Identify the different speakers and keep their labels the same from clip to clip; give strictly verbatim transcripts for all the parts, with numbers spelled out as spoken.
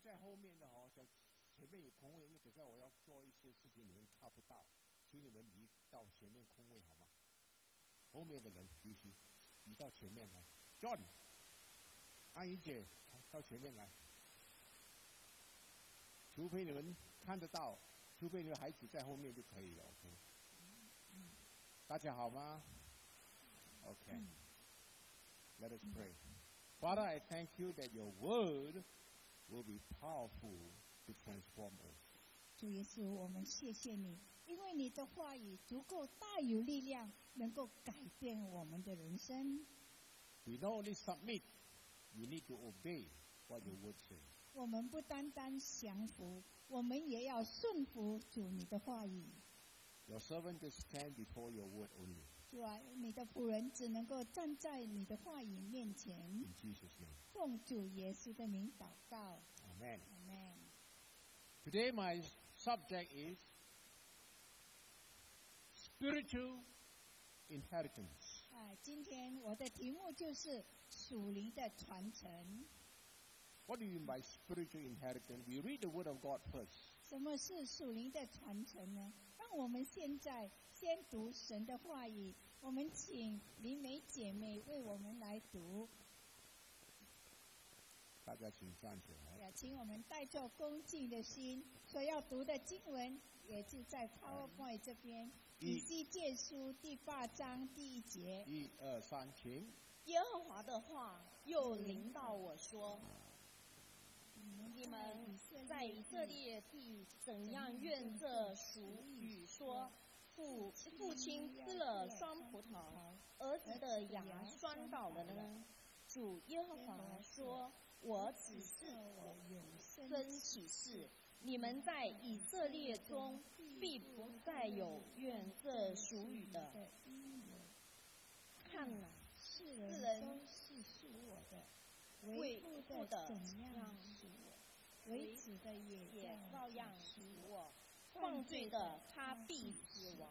Speaker 1: 在后面的哦，在前面有空位，因为等下我要做一些事情，你们看不到，请你们移到前面空位好吗？后面的人必须移到前面来。John， 阿姨姐到前面来，除非你们看得到，除非你们孩子在后面就可以了。OK， 大家好吗 ？OK，Let us pray. Father, I thank you that your word will be powerful to transform us.
Speaker 2: 主耶稣，我们谢谢你，因为你的话语足够大有力量，能够改变我们的人生。
Speaker 1: We not only submit, we need to obey what your word says.
Speaker 2: 我们不单单降服，我们也要顺服主你的话语。
Speaker 1: Your servant to stand before your word only.
Speaker 2: 主啊，你的仆人只能够站在你的话语面前。
Speaker 1: In Jesus' name.
Speaker 2: 奉主耶稣的名祷告。
Speaker 1: Amen.
Speaker 2: Amen.
Speaker 1: Today my subject is spiritual inheritance.
Speaker 2: 啊，今天我的题目就是属灵的传承。
Speaker 1: What do you mean by spiritual inheritance? We read the word of God first.
Speaker 2: 什么是属灵的传承呢？让我们现在先读神的话语。我们请林美姐妹为我们来读。
Speaker 1: 大家请站起来。
Speaker 2: 也请我们带着恭敬的心，所要读的经文也就在 PowerPoint 这边，以西结书第八章第一节。
Speaker 1: 一二三，请。
Speaker 3: 耶和华的话又临到我说：你们在以色列地怎样愿这属语说，父父亲吃了酸葡萄，儿子的牙酸倒了呢？主耶和华说：我只是我永生起誓，你们在以色列中必不再有愿这属语的。看哪，
Speaker 2: 世人都是属我的，为父的怎样属我，为子的也照样属我。
Speaker 3: 犯罪的他必死亡。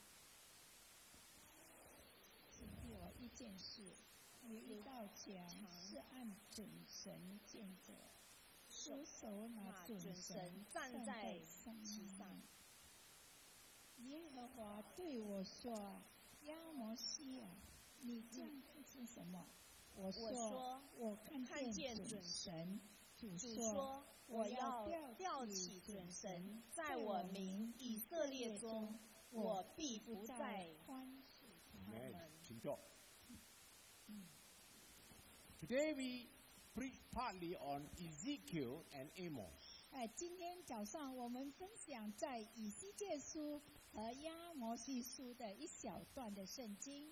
Speaker 2: 请替我一件事，有一道墙是按准绳建着，属守那准绳站在其上。耶和华对我说：亚摩西啊，你这样看见什么？我说：我看见准绳。主说：我要吊起准绳，在我民以色列中，我必不再宽恕他们。
Speaker 1: 请坐。Today we preach partly on Ezekiel and Amos.
Speaker 2: 哎，今天早上我们分享在以西结书和亚摩西书的一小段的圣经。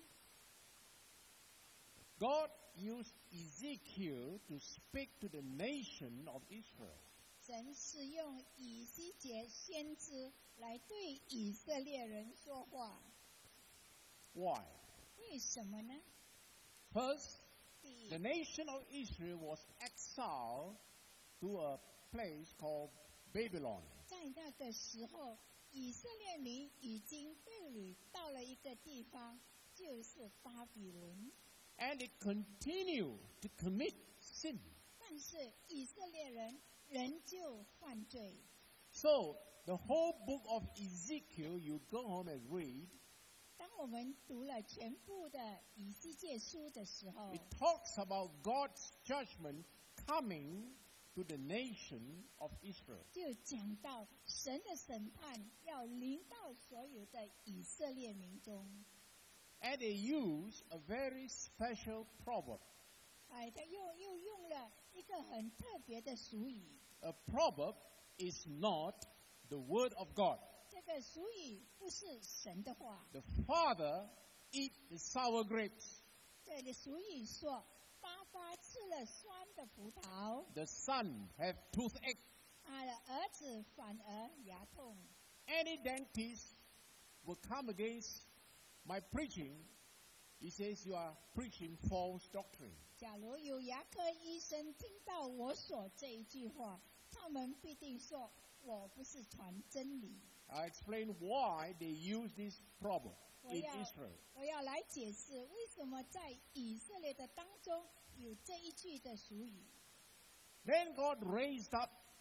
Speaker 1: God used Ezekiel to speak to the nation of Israel.
Speaker 2: 神使用以西结先知来对以色列人说话。
Speaker 1: Why?
Speaker 2: 为什么呢？
Speaker 1: First, the nation of Israel was exiled to a place called Babylon.
Speaker 2: 在那个时候，以色列民已经被掳到了一个地方，就是巴比伦。
Speaker 1: And they continue to commit sin.
Speaker 2: 但是以色列人仍旧犯罪。
Speaker 1: So, the whole book of Ezekiel, you go home and read.
Speaker 2: 当我们读了全部的以西结书的时候
Speaker 1: It talks about God's judgment coming to the nation of Israel.
Speaker 2: 就讲到神的审判要临到所有的以色列民中。
Speaker 1: And they use a very special proverb.
Speaker 2: 哎，他又又用了一个很特别的俗语。
Speaker 1: A proverb is not the word of God.
Speaker 2: 这个俗语不是神的话。
Speaker 1: The father eat the sour grapes.
Speaker 2: 这里俗语说，爸爸吃了酸的葡萄。
Speaker 1: The son have toothache.
Speaker 2: 啊，儿子反而牙痛。
Speaker 1: Any dentist will come against my preaching. He says you are preaching false doctrine.
Speaker 2: 假如有牙科医生听到我说这一句话，他们必定说我不是传真理。
Speaker 1: I explain why they use this proverb
Speaker 2: 我
Speaker 1: in
Speaker 2: 要
Speaker 1: Israel.
Speaker 2: 我要来解释为什么在以色列的当中有这一句的俗语。
Speaker 1: Then God raised up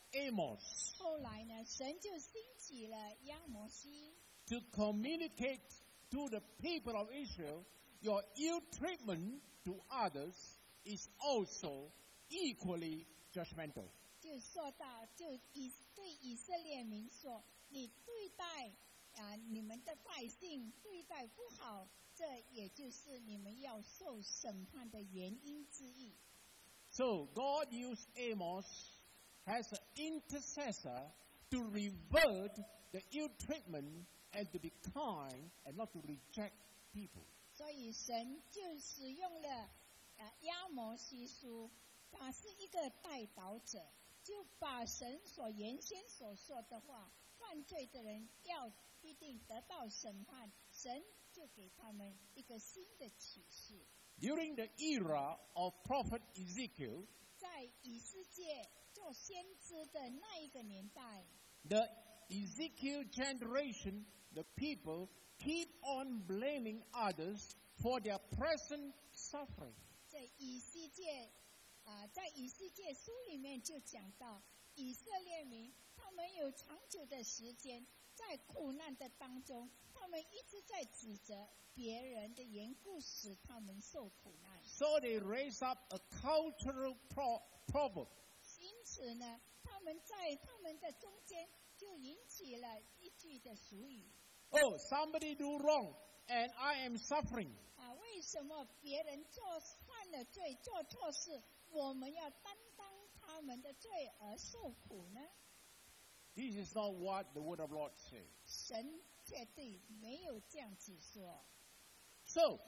Speaker 1: Amos
Speaker 2: 后来呢，神就兴起了亚摩西，
Speaker 1: to communicate to the people of Israel, your ill treatment to others is also equally judgmental.
Speaker 2: 就说到，就以对以色列民说，你对待啊你们的百姓对待不好，这也就是你们要受审判的原因之一。
Speaker 1: So God used Amos as an intercessor to revert the ill treatment and to be kind and not to reject people.
Speaker 2: 所以神就使用了呃亚摩西书，他是一个代祷者，就把神所原先所说的话，犯罪的人要必定得到审判，神就给他们一个新的启示。
Speaker 1: During the era of Prophet Ezekiel,
Speaker 2: 在以斯帖做先知的那一个年代，
Speaker 1: the Ezekiel generation, the people keep on blaming others for their present suffering.
Speaker 2: 在以西结啊、呃，在以西结书里面就讲到，以色列民他们有长久的时间在苦难的当中，他们一直在指责别人的缘故，使他们受苦难。
Speaker 1: So they raise up a cultural pro- proverb.
Speaker 2: 因此呢，他们在他们的中间就引起了一句的俗语
Speaker 1: Oh, somebody do wrong and I am suffering.
Speaker 2: 啊，为什么别人做犯了罪、做错事，我们要担当他们的罪而受苦呢？
Speaker 1: This is not what the word of Lord says.
Speaker 2: 神绝对没有这样子说。
Speaker 1: So,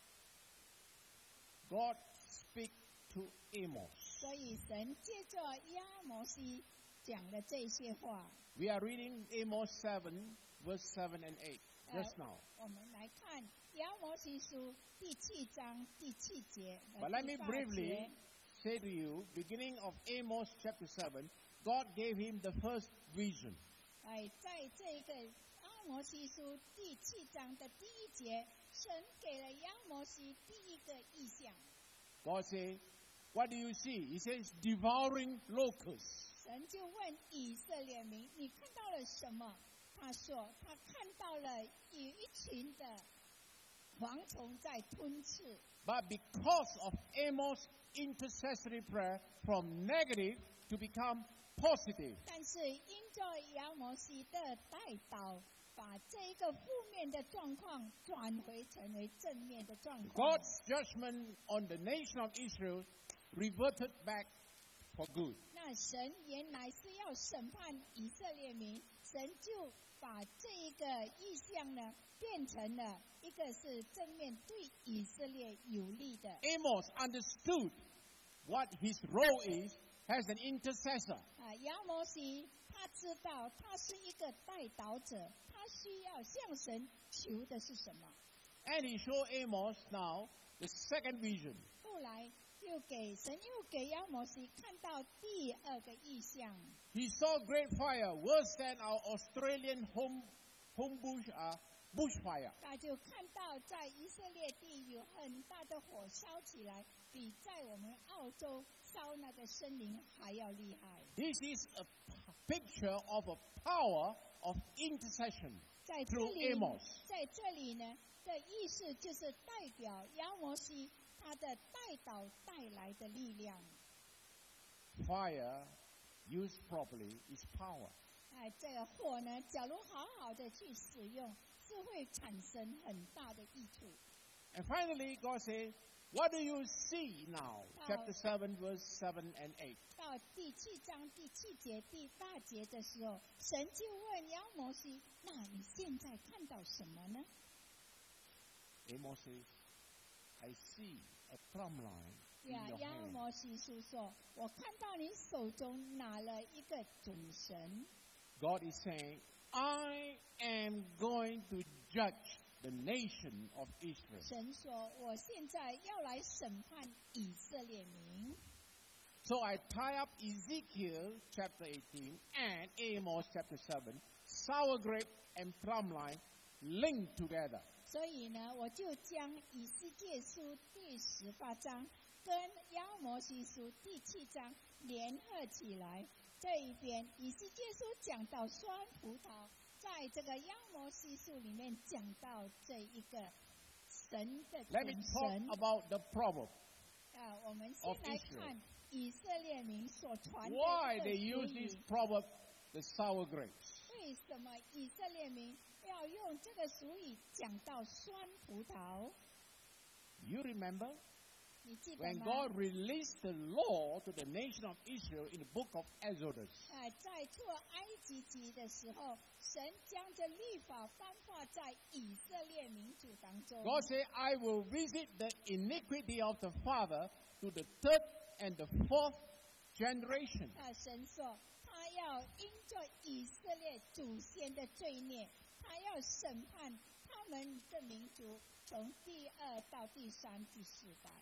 Speaker 1: God speak to Amos.
Speaker 2: 所以神借着亚摩西讲的这些话，
Speaker 1: We are reading Amos seven, verse seven and eight just now.
Speaker 2: 我们来看亚摩西书第七章第七节和
Speaker 1: But let
Speaker 2: 第
Speaker 1: me
Speaker 2: 八
Speaker 1: briefly
Speaker 2: 节。
Speaker 1: say to you, beginning of Amos chapter seven, God gave him the first vision.
Speaker 2: 哎，在这个阿摩西书第七章的第一节，神给了亚摩西第一个意象。
Speaker 1: God said, what do you see? He says, devouring locusts.
Speaker 2: 神就问以色列民：“你看到了什么？”他说：“他看到了有一群的蝗虫在吞噬。”
Speaker 1: But because of Amos' intercessory prayer, from negative to become positive,
Speaker 2: 但是因着亚摩西的代祷，把这一个负面的状况转回成为正面的状况。
Speaker 1: God's judgment on the nation of Israel reverted back for good.
Speaker 2: 那神原来是要审判以色列民，神就把这一个意象呢，变成了一个是正面对以色列有利的。
Speaker 1: Amos understood what his role is as an intercessor.
Speaker 2: 啊，亚摩西他知道他是一个代祷者，他需要向神求的是什么？
Speaker 1: And he showed Amos now the second vision.
Speaker 2: 后来又给神又给亚摩西看到第二个意象。
Speaker 1: He saw great fire, worse than our Australian home, home bush, uh, bushfire.
Speaker 2: 他就看到在以色列地有很大的火烧起来，比在我们澳洲烧那个森林还要厉害。
Speaker 1: This is a p- picture of a power of intercession
Speaker 2: 在这
Speaker 1: through
Speaker 2: 里
Speaker 1: Amos.
Speaker 2: 在这里呢的意思就是代表亚摩西他的代祷带来的力量。
Speaker 1: Fire, used properly, is power.
Speaker 2: 哎，这个火呢，假如好好的去使用，是会产生很大的益处。
Speaker 1: And finally, God said, what do you see now?
Speaker 2: Now-
Speaker 1: Chapter seven, verse seven and eight.
Speaker 2: 到第七章第七节、第八节的时候，神就问亚摩西：“那你现在看到什么呢
Speaker 1: Amos says, I see a plumb line？” in
Speaker 2: 呀，
Speaker 1: your
Speaker 2: 亚
Speaker 1: hand.
Speaker 2: 摩西书说：“我看到你手中拿了一个准绳。”
Speaker 1: God is saying, I am going to judge the nation of Israel.
Speaker 2: 神说：“我现在要来审判以色列民。”
Speaker 1: So I tie up Ezekiel chapter eighteen and Amos chapter seven, sour grape and plumb line linked together.
Speaker 2: 所以呢，我就将以西结书第十八章跟亚摩西书第七章联合起来。这一边以西结书讲到酸葡萄，在这个亚摩西书里面讲到这一个神的
Speaker 1: Let me
Speaker 2: 准
Speaker 1: talk
Speaker 2: 神。
Speaker 1: about the proverb.
Speaker 2: 啊，我们先来看以色列民所传的
Speaker 1: Why
Speaker 2: 一个
Speaker 1: they
Speaker 2: 俗
Speaker 1: use this
Speaker 2: 语。
Speaker 1: proverb, the sour grapes?
Speaker 2: 为什么以色列民要用这个俗语讲到酸葡萄？
Speaker 1: You remember
Speaker 2: 你记得
Speaker 1: when
Speaker 2: 吗？
Speaker 1: God released the law to the nation of Israel in the book of Exodus.
Speaker 2: 啊，在出埃及记的时候，神将这律法颁发在以色列民族当中。
Speaker 1: God said, I will visit the iniquity of the father to the third and the fourth generation.
Speaker 2: 啊，神说他要因着以色列祖先的罪孽，他要审判他们的民族，从第二到第三、第四代、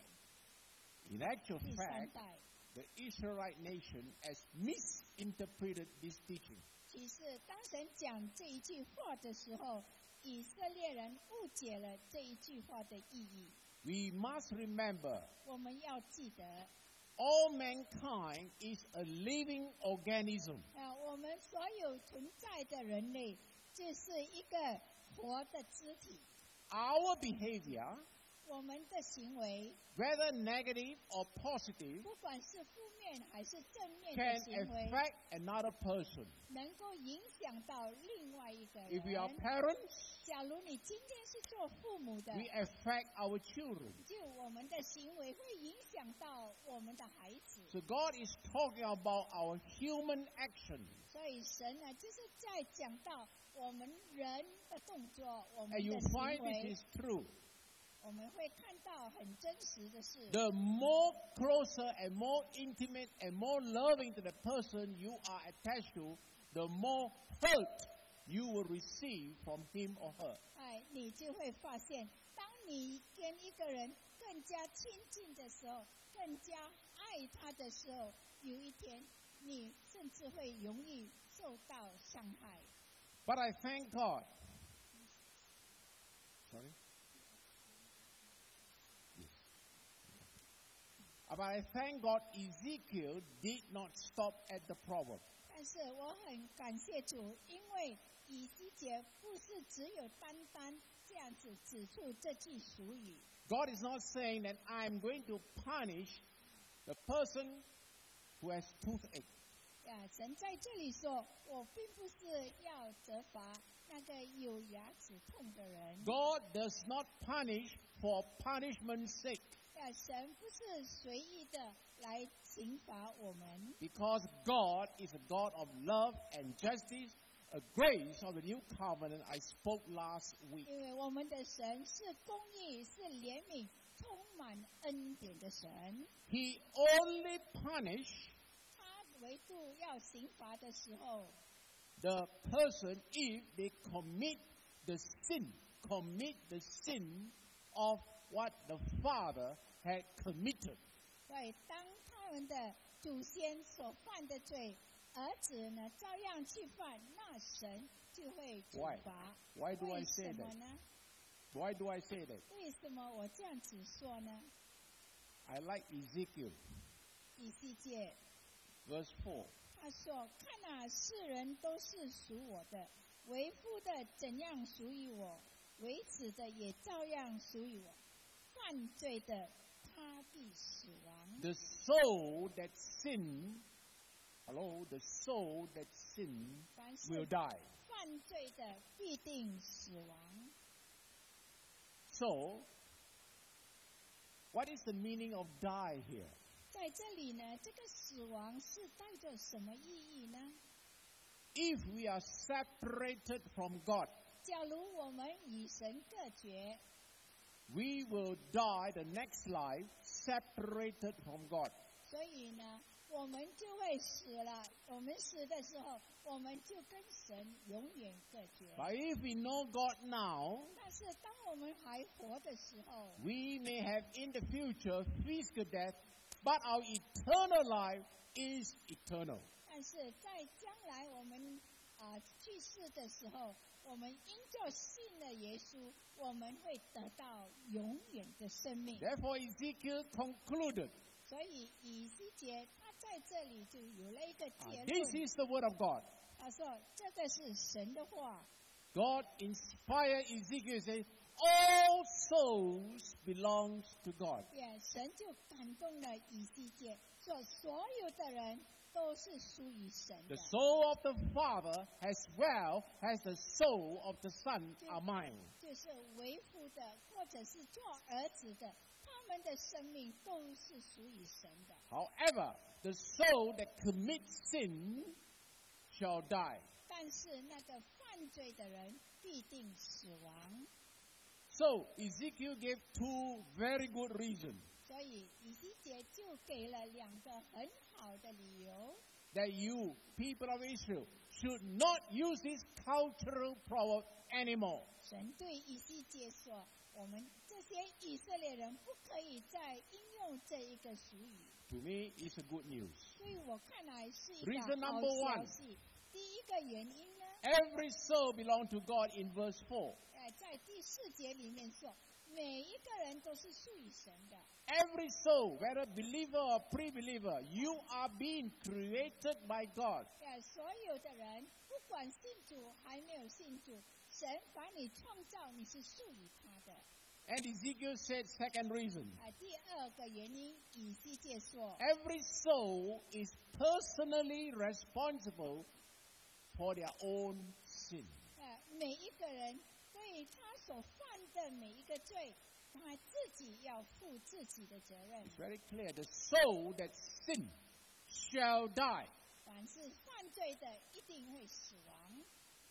Speaker 1: In actual
Speaker 2: 第三
Speaker 1: fact,
Speaker 2: 代。
Speaker 1: the Israelite nation has misinterpreted this teaching.
Speaker 2: 其实，当神讲这一句话的时候，以色列人误解了这一句话的意义。
Speaker 1: We must remember,
Speaker 2: 我们要记得，
Speaker 1: all mankind is a living organism.
Speaker 2: 啊，我们所有存在的人类，就是一个活的肢体。
Speaker 1: Our behavior,
Speaker 2: 我们的行为，
Speaker 1: whether negative or positive,
Speaker 2: 不管是负面还是正面的
Speaker 1: can
Speaker 2: 行为，
Speaker 1: affect another person.
Speaker 2: 能够影响到另外一个
Speaker 1: If we are
Speaker 2: 人。
Speaker 1: parents,
Speaker 2: 假如你今天是做父母的，
Speaker 1: we affect our children.
Speaker 2: 就我们的行为会影响到我们的孩子。
Speaker 1: So God is talking about our human action.
Speaker 2: 所以神呢，就是在讲到我们人的动作，我
Speaker 1: And
Speaker 2: 们
Speaker 1: you
Speaker 2: 的行
Speaker 1: find
Speaker 2: 为
Speaker 1: this，is true.
Speaker 2: 我们会看到很真实的事。
Speaker 1: The more closer and more intimate and more loving to the person you are attached to, the more hurt you will receive from him or her.
Speaker 2: 哎，你就会发现，当你跟一个人更加亲近的时候，更加爱他的时候，有一天你甚至会容易受到伤害。
Speaker 1: But I thank God. Sorry? Yes. But I thank God Ezekiel did not stop at the proverb.
Speaker 2: 但是我很感谢主，因为以西结不是只有单单这样子指出这句俗语。
Speaker 1: God is not saying that I'm going to punish the person who has toothache.
Speaker 2: 呀，神在这里说，我并不是要责罚那个有牙齿痛的人。
Speaker 1: God does not punish for punishment's sake.
Speaker 2: 呀，神不是随意的来刑罚我们，
Speaker 1: Because God is a God of love and justice, a grace of the new covenant I spoke last week.
Speaker 2: 因为我们的神是公义、是怜悯、充满恩典的神。
Speaker 1: He only punished
Speaker 2: 他唯独要刑罚的时候，
Speaker 1: the person if they commit the sin, commit the sin of what the father had committed.
Speaker 2: 所以当他们的祖先所犯的罪，儿子呢照样去犯，那神就会处
Speaker 1: Why?
Speaker 2: 罚。
Speaker 1: Why do I
Speaker 2: 为
Speaker 1: say
Speaker 2: 什么
Speaker 1: that?
Speaker 2: 呢？
Speaker 1: Why do I say that?
Speaker 2: 为什么我这样子说呢？
Speaker 1: I like Ezekiel,
Speaker 2: 以西结
Speaker 1: verse four.
Speaker 2: 他说：“看啊，世人都是属我的，为父的怎样属于我，为子的也照样属于我。犯罪的，他必死亡。
Speaker 1: The soul that sin, hello, the soul that sin
Speaker 2: 凡是
Speaker 1: will die.
Speaker 2: 犯罪的，必定死亡。
Speaker 1: So, what is the meaning of die here?
Speaker 2: 在这里呢，这个死亡是带着什么意义呢？
Speaker 1: If we are separated from God,
Speaker 2: 假如我们与神隔绝，
Speaker 1: we will die the next life separated from God.
Speaker 2: 所以呢，我们就会死了。我们死的时候，我们就跟神永远隔绝。
Speaker 1: But if we know God now,
Speaker 2: 但是当我们还活的时候，
Speaker 1: we may have in the future physical death, but our eternal life is eternal.
Speaker 2: 但是在将来我们啊、去世的时候， 我们因着信了耶稣，我们会得到永远的生命。
Speaker 1: Therefore, Ezekiel concluded,
Speaker 2: 所以以西结他在这里就有了一个
Speaker 1: ah,
Speaker 2: 结
Speaker 1: this
Speaker 2: 论，
Speaker 1: is the word of God.
Speaker 2: 他说这个是神的话。
Speaker 1: God inspired Ezekiel to say, all souls belongs to God.
Speaker 2: 也神就感动了以西结，说所有的人都是属于神
Speaker 1: The
Speaker 2: 的。
Speaker 1: soul of the Father as well as the soul of the Son are mine.
Speaker 2: 就是为父的，或者是做儿子的，他们的生命都是属于神的。
Speaker 1: However, the soul that commits sin shall die.
Speaker 2: 但是那个犯罪的人必定死亡。
Speaker 1: So, Ezekiel gave two very good reasons
Speaker 2: 所以以西结就给了两个很好的理由，
Speaker 1: that you, people of Israel, should not use this cultural proverb anymore.
Speaker 2: 神对以西结说：“我们这些以色列人不可以再应用这一个俗语。
Speaker 1: To me, it's a good news. ”
Speaker 2: 所以我看来是一
Speaker 1: Reason
Speaker 2: 个好
Speaker 1: number
Speaker 2: 消
Speaker 1: one
Speaker 2: 息。第一个原因呢，
Speaker 1: Every soul belongs to God in verse four.
Speaker 2: 呃，在第四节里面说，每一个人都是属于神的。
Speaker 1: Every soul, whether believer or pre-believer, you are being created by God.
Speaker 2: 呃，所有的人，不管信主还没有信主，神把你创造，你是属于他的。
Speaker 1: And Ezekiel said, second reason,
Speaker 2: 啊，第二个原因，以西结说，
Speaker 1: every soul is personally responsible for their own sin.
Speaker 2: 呃，每一个人对他所犯的每一个罪，他自己要负自己的责任。
Speaker 1: It's very clear. The soul that sin shall die.
Speaker 2: 凡是犯罪的，一定会死亡。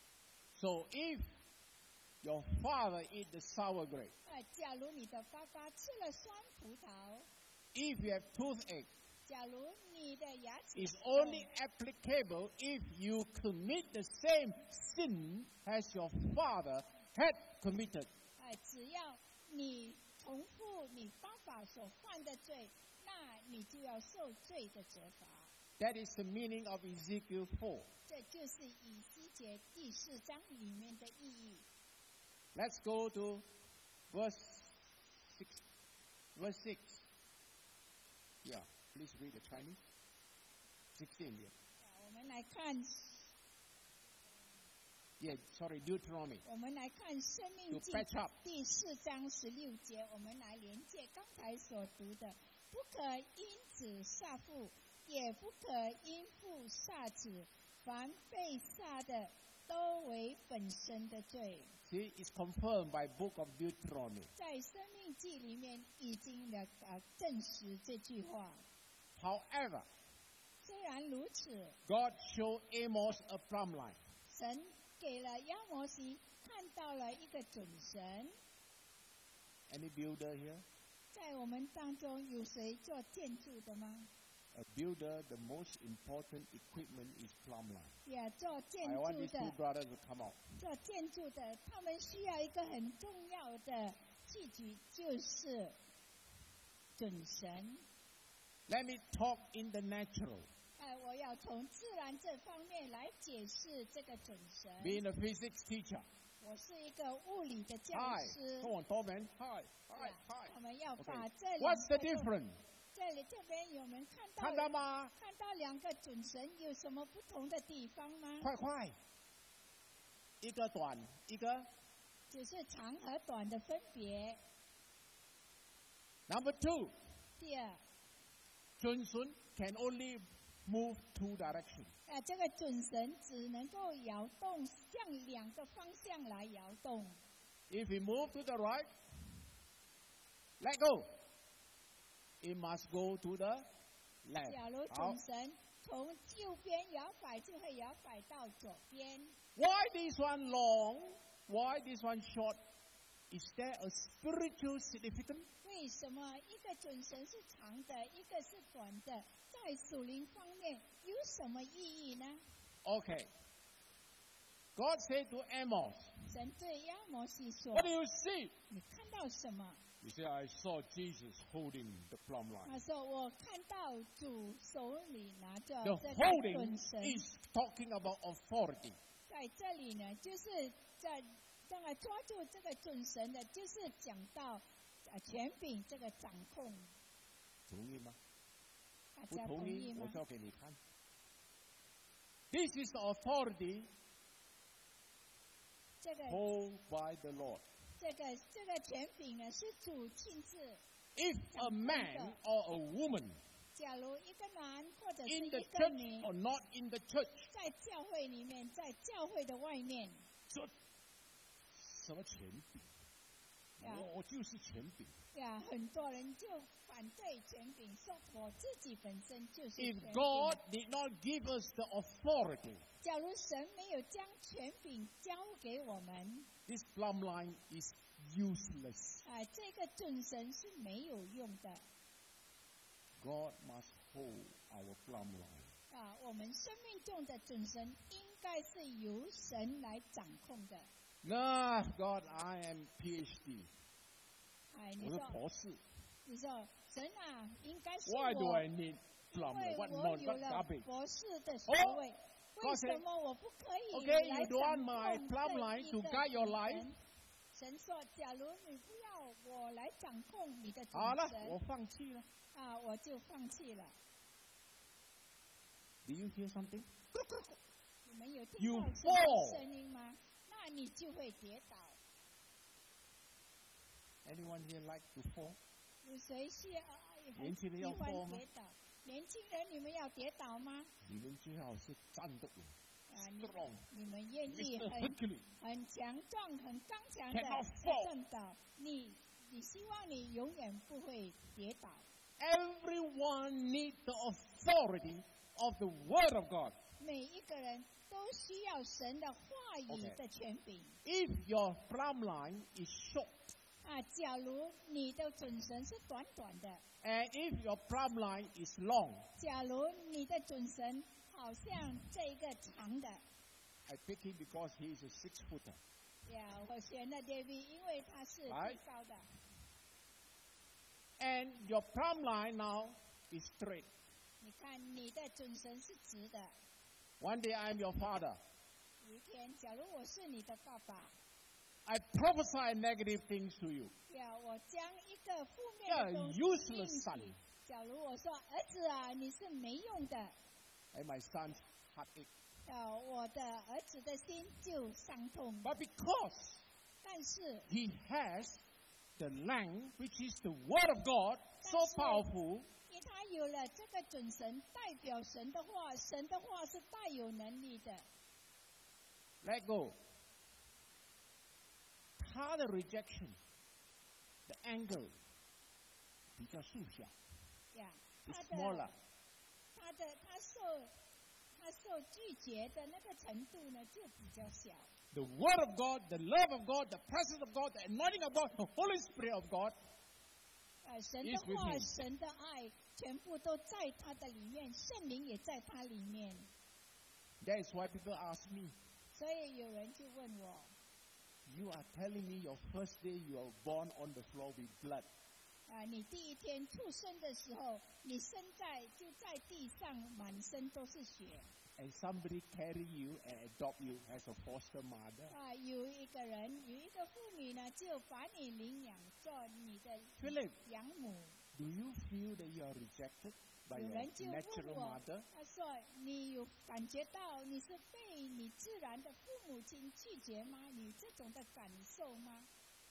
Speaker 1: So if your father eat the sour grape,
Speaker 2: 呃，假如你的爸爸吃了酸葡萄，
Speaker 1: if you have toothache,
Speaker 2: 假如你的牙齿
Speaker 1: is
Speaker 2: 痛
Speaker 1: only applicable if you commit the same sin as your father had committed.
Speaker 2: 哎，只要你重复你爸爸所犯的罪，那你就要受罪的责罚。
Speaker 1: That is the meaning of Ezekiel four.
Speaker 2: 这就是以西结第四章里面的意义。
Speaker 1: Let's go to verse six. Verse six. Yeah, please read the Chinese. Sixteen. Yeah.
Speaker 2: 我们来看，
Speaker 1: Yeah. Sorry, Deuteronomy.
Speaker 2: 我们来看《生命
Speaker 1: To
Speaker 2: 记》
Speaker 1: patch up.
Speaker 2: 第四章十六节，我们来连接刚才所读的：不可因子杀父，也不可因父杀子，凡被杀的，都为本身的罪。
Speaker 1: See, it's confirmed by book of Deuteronomy.
Speaker 2: 在《生命记》里面已经了呃证实这句话。
Speaker 1: However,
Speaker 2: 虽然如此，
Speaker 1: God showed Amos a plumb line.
Speaker 2: 神给了亚摩西看到了一个准绳。
Speaker 1: Any builder here?
Speaker 2: 在我们当中有谁做建筑的吗？
Speaker 1: A builder, the most important equipment is plumb line.
Speaker 2: 也做建
Speaker 1: I want
Speaker 2: 筑
Speaker 1: these two
Speaker 2: 的，
Speaker 1: brothers to come out.
Speaker 2: 做建筑的，他们需要一个很重要的器具，就是准绳。
Speaker 1: Let me talk in the natural.
Speaker 2: 哎，我要从自然这方面来解释这个准绳。
Speaker 1: Being a physics teacher.
Speaker 2: 我是一个物理的教
Speaker 1: Hi.
Speaker 2: 师。
Speaker 1: Come on, tall man. Hi.
Speaker 2: 对
Speaker 1: Hi.
Speaker 2: 啊
Speaker 1: Hi.
Speaker 2: 我们要
Speaker 1: Okay.
Speaker 2: 把这两
Speaker 1: What's the
Speaker 2: 个
Speaker 1: difference?
Speaker 2: 这里这边有没有看到
Speaker 1: 看到吗？
Speaker 2: 看到两个准绳有什么不同的地方吗？
Speaker 1: 快快。一个短，一个。
Speaker 2: 只是长和短的分别。
Speaker 1: Number two,
Speaker 2: 第二，
Speaker 1: 准绳 can only move two directions.
Speaker 2: 啊，这个准绳只能够摇动，向两个方向来摇动。
Speaker 1: If we move to the right, let go. It must go to the left.
Speaker 2: 假如
Speaker 1: 好
Speaker 2: 准绳从右边摇摆，就会摇摆到左边。
Speaker 1: Why this one long? Why this one short? Is there a spiritual significance?
Speaker 2: 为什么一个准绳是长的，一个是短的？在属灵方面有什么意义呢？
Speaker 1: Okay. God said to Amos,
Speaker 2: 神对亚摩西说
Speaker 1: what do you see?：“
Speaker 2: 你看到什么
Speaker 1: He said, I saw Jesus holding the plumb？” line.
Speaker 2: 他说：“我看到主手里拿着
Speaker 1: The
Speaker 2: 这个
Speaker 1: holding
Speaker 2: 准绳。”
Speaker 1: is talking about authority.
Speaker 2: 在在这里呢，就是在这个抓住这个准神的，就是讲到呃权柄这个掌控。
Speaker 1: 同意吗？
Speaker 2: 大家
Speaker 1: 不同意，
Speaker 2: 同意吗？
Speaker 1: 我照给你看。This is the authority
Speaker 2: 这个
Speaker 1: hold by the Lord.
Speaker 2: 这个这个权柄呢，是主亲自。
Speaker 1: If a man or a woman
Speaker 2: 假如一个男或者是
Speaker 1: in
Speaker 2: 一
Speaker 1: the
Speaker 2: 个
Speaker 1: church
Speaker 2: 女，
Speaker 1: or not in the church，
Speaker 2: 在教会里面，在教会的外面，
Speaker 1: 这什么权柄？
Speaker 2: 呀
Speaker 1: 我我就是权柄。
Speaker 2: 呀，很多人就反对权柄，说我自己本身就是权
Speaker 1: If
Speaker 2: 柄。
Speaker 1: God did not give us the authority,
Speaker 2: 假如神没有将权柄交给我们，
Speaker 1: this plumb line is useless.
Speaker 2: 啊，这个准神是没有用的。
Speaker 1: God must hold our plumb line.
Speaker 2: 啊，我们生命中的准神应该是由神来掌控的。
Speaker 1: No, God, I am PhD.
Speaker 2: 哎，你
Speaker 1: 我是
Speaker 2: 说，
Speaker 1: 博士。
Speaker 2: 你说神啊，应该是
Speaker 1: Why do
Speaker 2: 我，
Speaker 1: I need
Speaker 2: 因
Speaker 1: plumb
Speaker 2: 为
Speaker 1: line? What
Speaker 2: 我
Speaker 1: non
Speaker 2: 有
Speaker 1: what
Speaker 2: 了
Speaker 1: garbage?
Speaker 2: 博士的学
Speaker 1: Oh,
Speaker 2: 位，
Speaker 1: God
Speaker 2: 为
Speaker 1: said,
Speaker 2: 什么我不可以
Speaker 1: Okay,
Speaker 2: 来
Speaker 1: you don't
Speaker 2: 掌
Speaker 1: want my
Speaker 2: 控
Speaker 1: plumb
Speaker 2: 这
Speaker 1: line
Speaker 2: 一
Speaker 1: to
Speaker 2: 个
Speaker 1: guide your
Speaker 2: 准
Speaker 1: life?
Speaker 2: 神？神说，假如你不要我来掌控你的准
Speaker 1: 好了，
Speaker 2: 神，
Speaker 1: 我放弃了。
Speaker 2: 啊，我就放弃了。
Speaker 1: Do you hear something?
Speaker 2: 你们有听
Speaker 1: You
Speaker 2: 到什么
Speaker 1: fall.
Speaker 2: 声音吗？那你就会跌倒。
Speaker 1: Anyone here like to fall?
Speaker 2: 有谁是啊很
Speaker 1: 年轻人要
Speaker 2: 喜欢
Speaker 1: fall 吗
Speaker 2: 跌倒？年轻人，你们要跌倒吗？
Speaker 1: 你们最好是站得稳。
Speaker 2: 啊，你
Speaker 1: Strong.
Speaker 2: 你们愿意
Speaker 1: Mister
Speaker 2: 很
Speaker 1: Hercules.
Speaker 2: 很强壮、很刚强的
Speaker 1: Cannot
Speaker 2: 要
Speaker 1: fall.
Speaker 2: 站倒。你你希望你永远不会跌倒。
Speaker 1: Everyone needs the authority of the Word of God.
Speaker 2: 每一个人都需要神的话语
Speaker 1: Okay.
Speaker 2: 的权柄。
Speaker 1: If your plumb line is short,
Speaker 2: 啊，假如你的准神是短短的，
Speaker 1: and if your plumb line is long,
Speaker 2: 假如你的准神好像这一个长的，
Speaker 1: I pick him because he is a six footer.
Speaker 2: 呀，我选了 David，因为他是最
Speaker 1: Right.
Speaker 2: 高的。
Speaker 1: And your plumb line now is straight.
Speaker 2: 你看，你的准神是直的。
Speaker 1: One day I'm your father.
Speaker 2: 有一天，假如我是你的爸爸，
Speaker 1: I prophesy negative things to you.
Speaker 2: 呀，我将一个负面
Speaker 1: You're
Speaker 2: 的
Speaker 1: a
Speaker 2: 东西
Speaker 1: useless
Speaker 2: 应
Speaker 1: son.
Speaker 2: 许。假如我说儿子啊，你是没用的，
Speaker 1: And my son's heartache.
Speaker 2: 啊，我的儿子的心就伤痛。
Speaker 1: But because
Speaker 2: 但是，
Speaker 1: he has the lamb, which is the Word of God, so
Speaker 2: That's right.
Speaker 1: powerful,
Speaker 2: 因为他有了这个准神，代表神的话，神的话是大有能力的。
Speaker 1: let go. 他的 rejection, the angle 比较瘦小
Speaker 2: 呀，
Speaker 1: ，is
Speaker 2: 他的
Speaker 1: smaller.
Speaker 2: 他的他受他受拒绝的那个程度呢，就比较小。
Speaker 1: The Word of God, the love of God, the presence of God, the anointing of God, the Holy Spirit of God
Speaker 2: 呃，神的
Speaker 1: is with
Speaker 2: 话、
Speaker 1: him.
Speaker 2: 神的爱，全部都在他的里面，圣灵也在他里面。
Speaker 1: That is why people ask me,
Speaker 2: 所以有人就问我，
Speaker 1: you are telling me your first day you are born on the floor with blood.
Speaker 2: 啊、你第一天出生的时候，你生在就在地上，满身都是血。
Speaker 1: And somebody carry you and adopt you as a foster mother.
Speaker 2: 啊、有一个人，有一个妇女呢，就把你领养做你的
Speaker 1: Philip,
Speaker 2: 养母。
Speaker 1: do you feel that you are rejected by
Speaker 2: 有
Speaker 1: your
Speaker 2: 人就问
Speaker 1: natural
Speaker 2: 我
Speaker 1: mother?，
Speaker 2: 他说：“你有感觉到你是被你自然的父母亲拒绝吗？你有这种的感受吗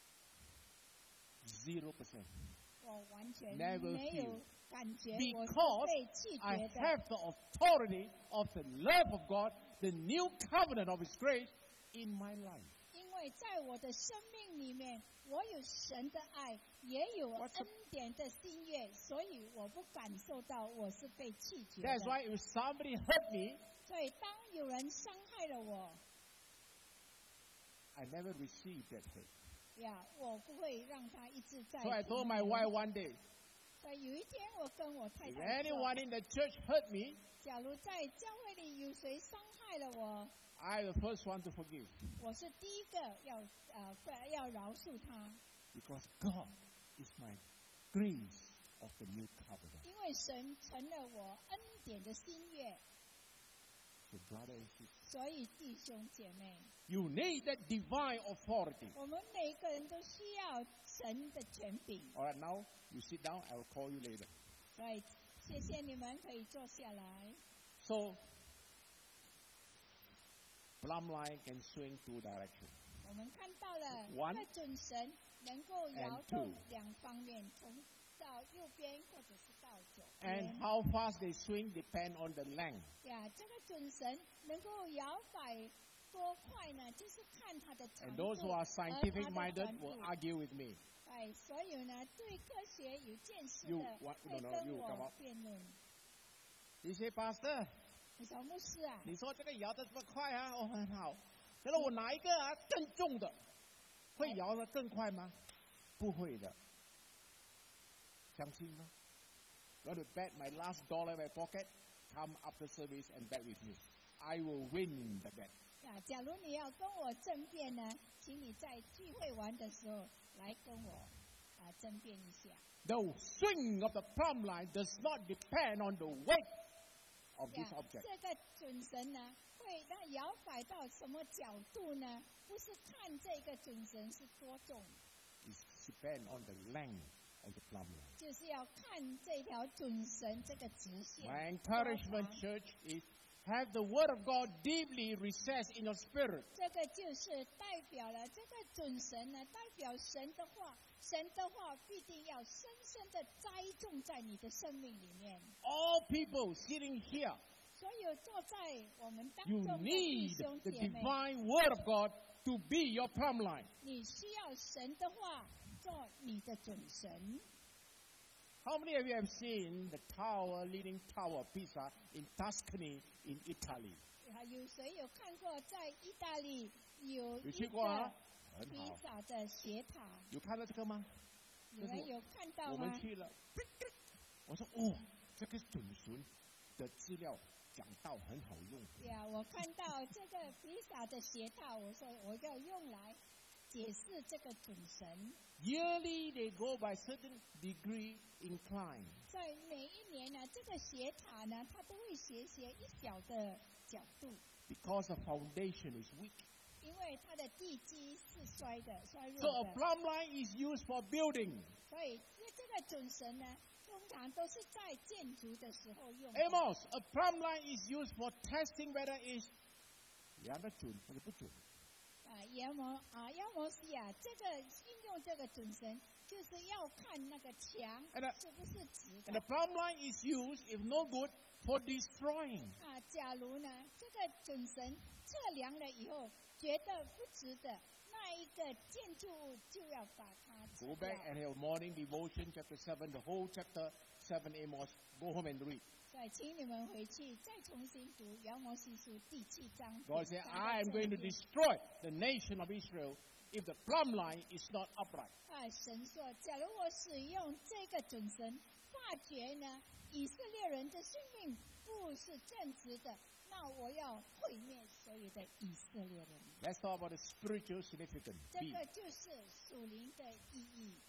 Speaker 1: Zero percent.
Speaker 2: 我完全
Speaker 1: Never
Speaker 2: 没有感觉，我是
Speaker 1: Because
Speaker 2: 被拒
Speaker 1: I
Speaker 2: 绝的。
Speaker 1: have the authority of the love of God, the new covenant of His grace in my life.
Speaker 2: 因为在我的生命里面，我有神的爱，也有
Speaker 1: What's the-
Speaker 2: 恩典的心愿，所以我不感受到我是被拒绝
Speaker 1: That's
Speaker 2: 的。
Speaker 1: why if somebody hurt me,
Speaker 2: 所以当有人伤害了我
Speaker 1: I never receive that hurt.
Speaker 2: 呀，我不会让他一直在
Speaker 1: So I
Speaker 2: 停
Speaker 1: told my
Speaker 2: 留
Speaker 1: wife one day,
Speaker 2: 所以有一天，我跟我太
Speaker 1: if
Speaker 2: 太说，
Speaker 1: anyone in the church hurt me,
Speaker 2: 假如在教会里有谁伤害了我，
Speaker 1: I am the first one to forgive.
Speaker 2: 我是第一个要呃不要饶恕他，
Speaker 1: Because God is my grace of the new covenant.
Speaker 2: 因为神成了我恩典的心愿。
Speaker 1: So brother and sister,
Speaker 2: 所以弟兄姐妹，
Speaker 1: you need that divine authority.
Speaker 2: 我们每个人都需要神的权柄。
Speaker 1: All right, now you sit down. I will call you later.
Speaker 2: 所以谢谢你们，可以坐下来。
Speaker 1: So, plumb line can swing two directions.
Speaker 2: 我们看到了
Speaker 1: One
Speaker 2: 这个准神能够摇
Speaker 1: and
Speaker 2: 动
Speaker 1: two
Speaker 2: 两方面，从到右边或者是到左
Speaker 1: And
Speaker 2: 边。
Speaker 1: how fast they swing depend on the length.
Speaker 2: 呀，这个准神能够摇摆多快呢？就是看它的长
Speaker 1: And
Speaker 2: 度
Speaker 1: those who are
Speaker 2: 和它
Speaker 1: scientific
Speaker 2: 的
Speaker 1: minded
Speaker 2: 宽
Speaker 1: will
Speaker 2: 度。
Speaker 1: argue with me.
Speaker 2: 哎，所以呢，对科学有见识
Speaker 1: You
Speaker 2: 的
Speaker 1: what-
Speaker 2: 会
Speaker 1: no, no,
Speaker 2: 跟
Speaker 1: you come
Speaker 2: 我
Speaker 1: up.
Speaker 2: 辩论。
Speaker 1: You say, Pastor,
Speaker 2: 你说牧师啊，
Speaker 1: 你说这个摇得这么快啊，哦，很好。可是我拿一个啊更重的，会摇得更快吗？不会的。相信吗？ Want to bet my last dollar in my pocket? Come after service and bet with me. I will win the bet.
Speaker 2: 啊，假如你要跟我争辩呢，请你在聚会完的时候来跟我啊争辩一下。
Speaker 1: The swing of the plumb line does not depend on the weight of this
Speaker 2: 呀
Speaker 1: object.
Speaker 2: 这个准神呢，会那摇摆到什么角度呢？不是看这个准神是多重，
Speaker 1: It depends on the length of the plumb line.
Speaker 2: 就是要看这条准神这个直线。
Speaker 1: My encouragement,
Speaker 2: 多长
Speaker 1: church, is have the Word of God deeply recessed in your spirit.
Speaker 2: 这个就是代表了这个准神呢，代表神的话，神的话必定要深深的栽种在你的生命里面。
Speaker 1: All people sitting here,
Speaker 2: 所有坐在我们当
Speaker 1: you
Speaker 2: 中的弟
Speaker 1: need
Speaker 2: 兄
Speaker 1: the
Speaker 2: 姐妹，
Speaker 1: divine Word of God to be your plumb line.
Speaker 2: 你需要神的话做你的准神。
Speaker 1: How many of you have seen the tower, leaning tower of Pisa in Tuscany in Italy?
Speaker 2: 啊，有谁有看过在意大利有
Speaker 1: 有
Speaker 2: 一
Speaker 1: 去过啊？
Speaker 2: 个披
Speaker 1: 很好。
Speaker 2: 萨的斜塔？
Speaker 1: 有看到这个吗？
Speaker 2: 有人有看到
Speaker 1: 我们
Speaker 2: 吗？
Speaker 1: 去了，我说哦，这个准神的资料讲到很好用。
Speaker 2: 呀，我看到这个披萨的斜塔，我说我要用来解释这个准神。
Speaker 1: Yearly they go by certain degree incline.
Speaker 2: 在每一年呢，这个斜塔呢，它都会斜斜一小的角度，
Speaker 1: Because the foundation is weak.
Speaker 2: 因为它的地基是衰的、衰弱
Speaker 1: So a
Speaker 2: 的，
Speaker 1: plumb line is used for building.
Speaker 2: 所以这这个准神呢，通常都是在建筑的时候用的。
Speaker 1: Amos, a plumb line is used for testing whether it's 量得准或者不准。
Speaker 2: 啊，耶摩啊，亚摩西啊，这个应用这个准神，就是要看那个墙
Speaker 1: And a-
Speaker 2: 是不是直
Speaker 1: And
Speaker 2: 的
Speaker 1: the plumb line is used, if no good, for destroying.
Speaker 2: 啊。假如呢，这个准神测量了以后觉得不值得，那一个建筑物就要把它撤
Speaker 1: Go
Speaker 2: 掉。
Speaker 1: back and have morning devotion, chapter seven, the whole chapter seven, Amos. Go home and read.
Speaker 2: 所以，请你们回去再重新读《亚摩西书》第七章。
Speaker 1: God said,
Speaker 2: 第
Speaker 1: I
Speaker 2: 三
Speaker 1: am
Speaker 2: 个
Speaker 1: going to
Speaker 2: 重点
Speaker 1: destroy the nation of Israel if the plumb line is not upright.
Speaker 2: 啊，神说，假如我使用这个准神，发觉呢，以色列人的生命不是正直的，那我要毁灭所有的以色列人。
Speaker 1: Let's talk about the spiritual significance.
Speaker 2: 这
Speaker 1: B.
Speaker 2: 个就是属灵的意义。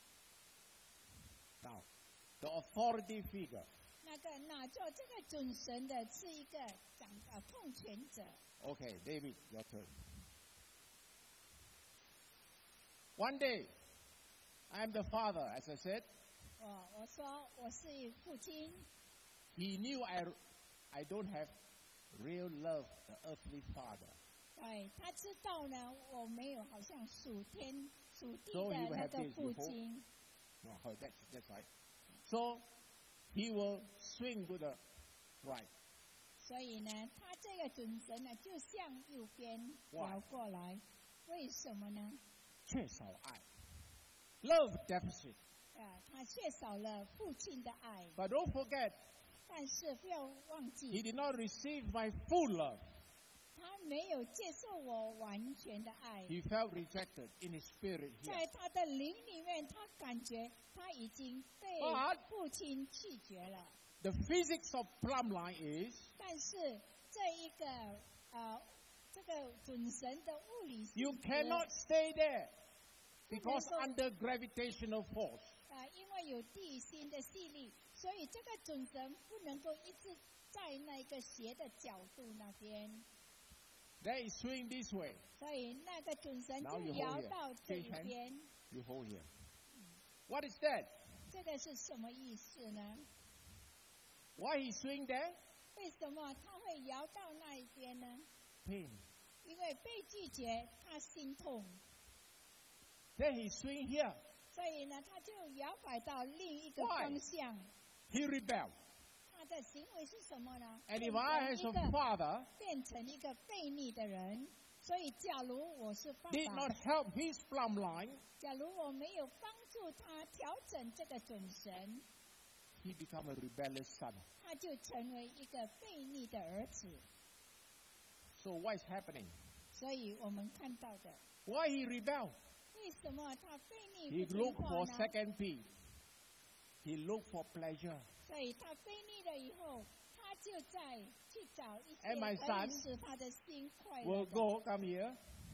Speaker 1: Now, the authority figure.
Speaker 2: 那个拿做这个准神的是一个掌啊控权者。
Speaker 1: Okay, David, your turn. One day, I am the father, as I said.
Speaker 2: 我我说我是父亲，
Speaker 1: He knew I, I don't have real love, the earthly father.
Speaker 2: 哎，他知道呢，我没有好像属天属地
Speaker 1: So
Speaker 2: 的
Speaker 1: he will
Speaker 2: 那
Speaker 1: have
Speaker 2: 个
Speaker 1: this
Speaker 2: 父
Speaker 1: before.
Speaker 2: 亲。
Speaker 1: No, oh, that's, that's right. So, he will swing to the right.
Speaker 2: 所以呢，他这个准神呢，就向右边
Speaker 1: Why?
Speaker 2: 摇过来。为什么呢？
Speaker 1: 缺少爱. Love deficit.
Speaker 2: 啊，他缺少了父亲的爱。
Speaker 1: But don't forget,
Speaker 2: 但是不要忘
Speaker 1: he
Speaker 2: 记，
Speaker 1: did not receive my full love.
Speaker 2: 他没有接受我完全的爱。
Speaker 1: He felt rejected in his spirit
Speaker 2: 在
Speaker 1: here.
Speaker 2: 他的灵里面，他感觉他已经被
Speaker 1: But-
Speaker 2: 父亲拒绝了。
Speaker 1: The physics of plumb line is
Speaker 2: 但是这一个呃，这个准神的物理性
Speaker 1: you
Speaker 2: 质
Speaker 1: cannot stay there
Speaker 2: 不能
Speaker 1: because
Speaker 2: 够
Speaker 1: under gravitational force.
Speaker 2: 啊、因为有地心的吸力，所以这个准神不能够一直在那个斜的角度那边，
Speaker 1: Then it swing this way.
Speaker 2: 所以那个准神
Speaker 1: Now
Speaker 2: 就
Speaker 1: you hold
Speaker 2: 摇
Speaker 1: here.
Speaker 2: 到这一
Speaker 1: Change hand.
Speaker 2: 边。
Speaker 1: You hold here. What is that?
Speaker 2: 这个是什么意思呢？
Speaker 1: Why he swing there?
Speaker 2: 为什么他会摇到那一边呢？
Speaker 1: Pain.
Speaker 2: 因为被拒绝，他心痛，
Speaker 1: Then he swing here.
Speaker 2: 所以呢，他就摇摆到另一个
Speaker 1: Why?
Speaker 2: 方向。
Speaker 1: He rebelled.
Speaker 2: 他的行为是什么呢？
Speaker 1: And
Speaker 2: 变
Speaker 1: if I
Speaker 2: 成
Speaker 1: as
Speaker 2: 一
Speaker 1: a
Speaker 2: 个
Speaker 1: father
Speaker 2: 变成一个悖逆的人。所以，假如我是爸
Speaker 1: did
Speaker 2: 爸
Speaker 1: not，help his plumb line,
Speaker 2: 假如我没有帮助他调整这个准绳，
Speaker 1: he become a rebellious son.
Speaker 2: 他就成为一个悖逆的儿子。
Speaker 1: So what is happening?
Speaker 2: 所以我们看到的，
Speaker 1: Why he rebelled?
Speaker 2: 为什么他悖逆
Speaker 1: He
Speaker 2: 不听
Speaker 1: looked
Speaker 2: 话
Speaker 1: for
Speaker 2: 呢？
Speaker 1: second P. He looked for pleasure.
Speaker 2: 所以他悖逆了以后，他就在去找一些
Speaker 1: And my
Speaker 2: 可以
Speaker 1: son
Speaker 2: 使他的心快
Speaker 1: Will
Speaker 2: 乐的。
Speaker 1: go, come here.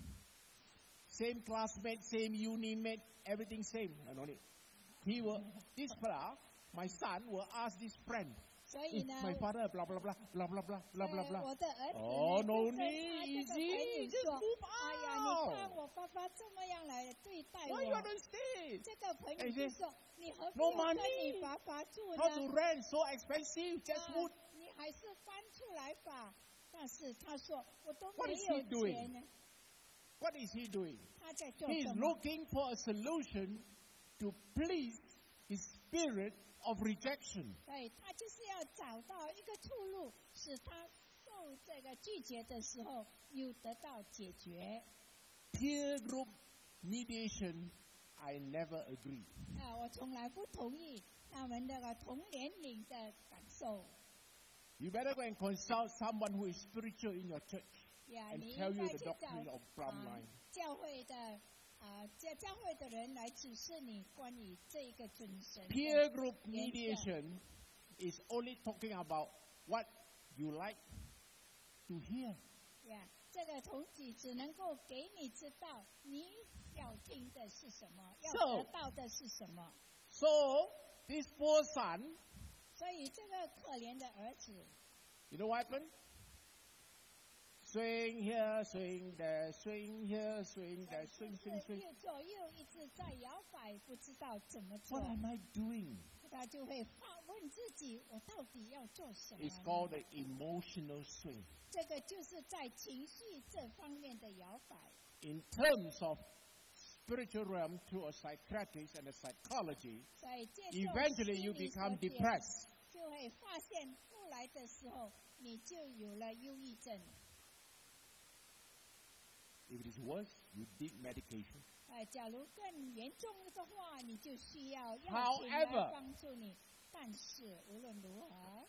Speaker 1: Same classmate, same uni mate, everything same. And only he will, this fella, my son will ask this friend,
Speaker 2: 所以
Speaker 1: "Is
Speaker 2: 呢，
Speaker 1: my father blah blah blah blah blah blah blah blah
Speaker 2: 呃
Speaker 1: blah."
Speaker 2: 我的儿子呢
Speaker 1: Oh,
Speaker 2: 就
Speaker 1: no
Speaker 2: 跟他
Speaker 1: need,
Speaker 2: 这个朋
Speaker 1: easy,
Speaker 2: 友
Speaker 1: just
Speaker 2: 说
Speaker 1: move：“
Speaker 2: 哎呀，你看
Speaker 1: out.
Speaker 2: 我爸爸这么样来对待
Speaker 1: Why you
Speaker 2: 我。”
Speaker 1: understand?
Speaker 2: 这个朋友
Speaker 1: 哎
Speaker 2: 就说：“你何必
Speaker 1: No
Speaker 2: 要跟
Speaker 1: money.
Speaker 2: 你爸爸住呢？
Speaker 1: How to rent so expensive? Just
Speaker 2: 啊
Speaker 1: move.
Speaker 2: 你还是搬出来吧。”但是他说：“我都
Speaker 1: What
Speaker 2: 没
Speaker 1: is
Speaker 2: 有
Speaker 1: he doing?
Speaker 2: 钱呢。
Speaker 1: What is he doing? ”
Speaker 2: 他在做
Speaker 1: He is
Speaker 2: 什么？
Speaker 1: looking for a solution to please his spirit of rejection.
Speaker 2: 对，他就是要找到一个出路，使他受这个拒绝的时候有得到解决。
Speaker 1: Peer group mediation, I never agree.
Speaker 2: 啊，我从来不同意他们那个同年龄的感受。
Speaker 1: You better go and consult someone who is spiritual in your church
Speaker 2: 呀，
Speaker 1: and
Speaker 2: 你
Speaker 1: tell
Speaker 2: 应
Speaker 1: you
Speaker 2: 该
Speaker 1: the
Speaker 2: 去找
Speaker 1: doctrine of plumb
Speaker 2: 啊
Speaker 1: line.
Speaker 2: 教会的啊教教会的人来指示你关于这一个准绳的。
Speaker 1: Peer group
Speaker 2: 原则
Speaker 1: mediation is only talking about what you like to hear.
Speaker 2: 呀，这个同体只能够给你知道你要听的是什么，要
Speaker 1: So-
Speaker 2: 得到的是什么。
Speaker 1: So, this poor son,
Speaker 2: 所以这个可怜的儿子，
Speaker 1: you know what happened? Swing here, swing there, swing here, swing there,
Speaker 2: 就
Speaker 1: swing,
Speaker 2: 是
Speaker 1: swing, swing.
Speaker 2: 越左右一直在摇摆，不知道怎么做
Speaker 1: What，am I doing?
Speaker 2: 他就会发问自己：我到底要做什么
Speaker 1: It's
Speaker 2: 呢？
Speaker 1: called the emotional swing.
Speaker 2: 这个就是在情绪这方面的摇摆。
Speaker 1: In terms of spiritual realm through a psychiatrist and a psychology,
Speaker 2: 所以借助
Speaker 1: eventually
Speaker 2: 心
Speaker 1: you
Speaker 2: 理
Speaker 1: become
Speaker 2: 学
Speaker 1: depressed.
Speaker 2: 就会发现后来的时候，你就有了忧郁症。
Speaker 1: If it is worse, you need medication.
Speaker 2: 呃，假如更严重的话，你就需要药品
Speaker 1: However
Speaker 2: 来帮助你。但是无论如何，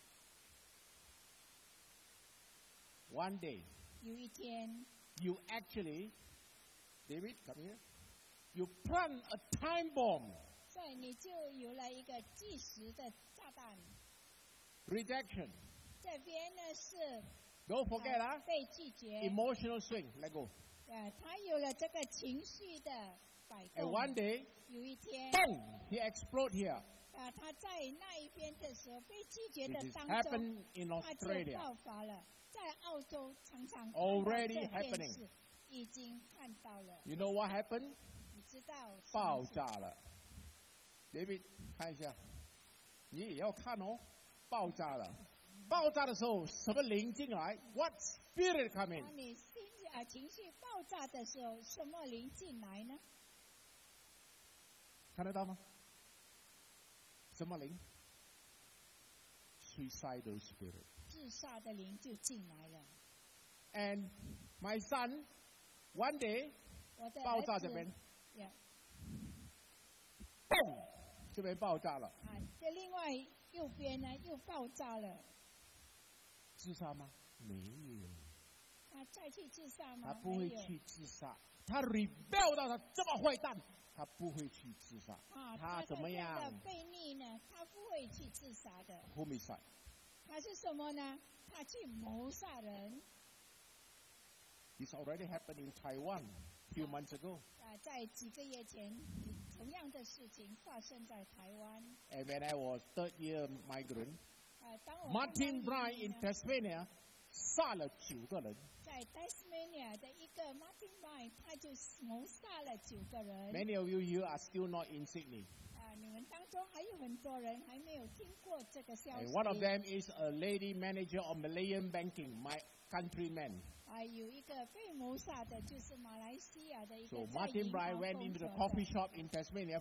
Speaker 1: One day,
Speaker 2: 有一天，
Speaker 1: you actually, David, come here. You plant a time bomb.
Speaker 2: 所以你就有了一个计时的炸弹。
Speaker 1: Rejection.
Speaker 2: 这边呢是
Speaker 1: Don't forget,
Speaker 2: 呃
Speaker 1: ah,
Speaker 2: 被拒绝，
Speaker 1: emotional swing. Let go.
Speaker 2: 呃，他有了这个情绪的摆
Speaker 1: And
Speaker 2: 动。
Speaker 1: one day,
Speaker 2: 有一天，
Speaker 1: boom, he explode here.
Speaker 2: 啊，他在那一边的时候被拒绝
Speaker 1: It
Speaker 2: 的
Speaker 1: is
Speaker 2: 当中，
Speaker 1: happened in
Speaker 2: 他就
Speaker 1: Australia.
Speaker 2: 爆发了。在澳洲常常看到
Speaker 1: Already
Speaker 2: 这件
Speaker 1: happening.
Speaker 2: 事，已经看到了。
Speaker 1: You know what happened?
Speaker 2: 你知道什么事？
Speaker 1: 爆炸了。David, 看一下，你也要看哦。爆炸了，爆炸的时候什么灵进来 ？What spirit come in？
Speaker 2: 当你心啊情绪爆炸的时候，什么灵进来呢？
Speaker 1: 看得到吗？什么灵 ？Suicidal spirit.
Speaker 2: 自杀的灵就进来了。
Speaker 1: And my son, one day,
Speaker 2: 我的
Speaker 1: 爆
Speaker 2: 儿子
Speaker 1: 炸这边，
Speaker 2: 呀
Speaker 1: 嘣，这边爆炸了。
Speaker 2: 啊，这另外右边呢又爆炸了。
Speaker 1: 自杀吗？没有，
Speaker 2: 他再去自杀吗？
Speaker 1: 他不会
Speaker 2: 没有
Speaker 1: 去自杀。他 rebel 到他这么坏蛋，他不会去自杀。
Speaker 2: 啊，
Speaker 1: 他怎么样
Speaker 2: 的悖逆呢？他不会去自杀的。
Speaker 1: ？Homicide.
Speaker 2: 他是什么呢？他去谋杀人。
Speaker 1: This already happened in Taiwan a few months ago.
Speaker 2: 啊，在几个月前，同样的事情发生在台湾。
Speaker 1: And when I was third year migrant,
Speaker 2: 呃，当我
Speaker 1: Martin
Speaker 2: 看到
Speaker 1: Bryan
Speaker 2: 移民
Speaker 1: in
Speaker 2: 呢
Speaker 1: Tasmania 杀了九个人。
Speaker 2: 在 Tasmania 的一个 Martin Bryan， 他就谋杀了九个人。
Speaker 1: Many of you here are still not in Sydney.
Speaker 2: 啊，你们当中还有很多人还没有听过这个消
Speaker 1: And
Speaker 2: 息。
Speaker 1: one of them is a lady manager of Malayan Banking, my countryman.
Speaker 2: 啊，有一个被谋杀的，就是马来西亚的一
Speaker 1: So
Speaker 2: 个在
Speaker 1: Martin
Speaker 2: 银
Speaker 1: Bryan
Speaker 2: 行
Speaker 1: went
Speaker 2: 工
Speaker 1: into the
Speaker 2: 作
Speaker 1: coffee
Speaker 2: 的。
Speaker 1: shop in Tasmania.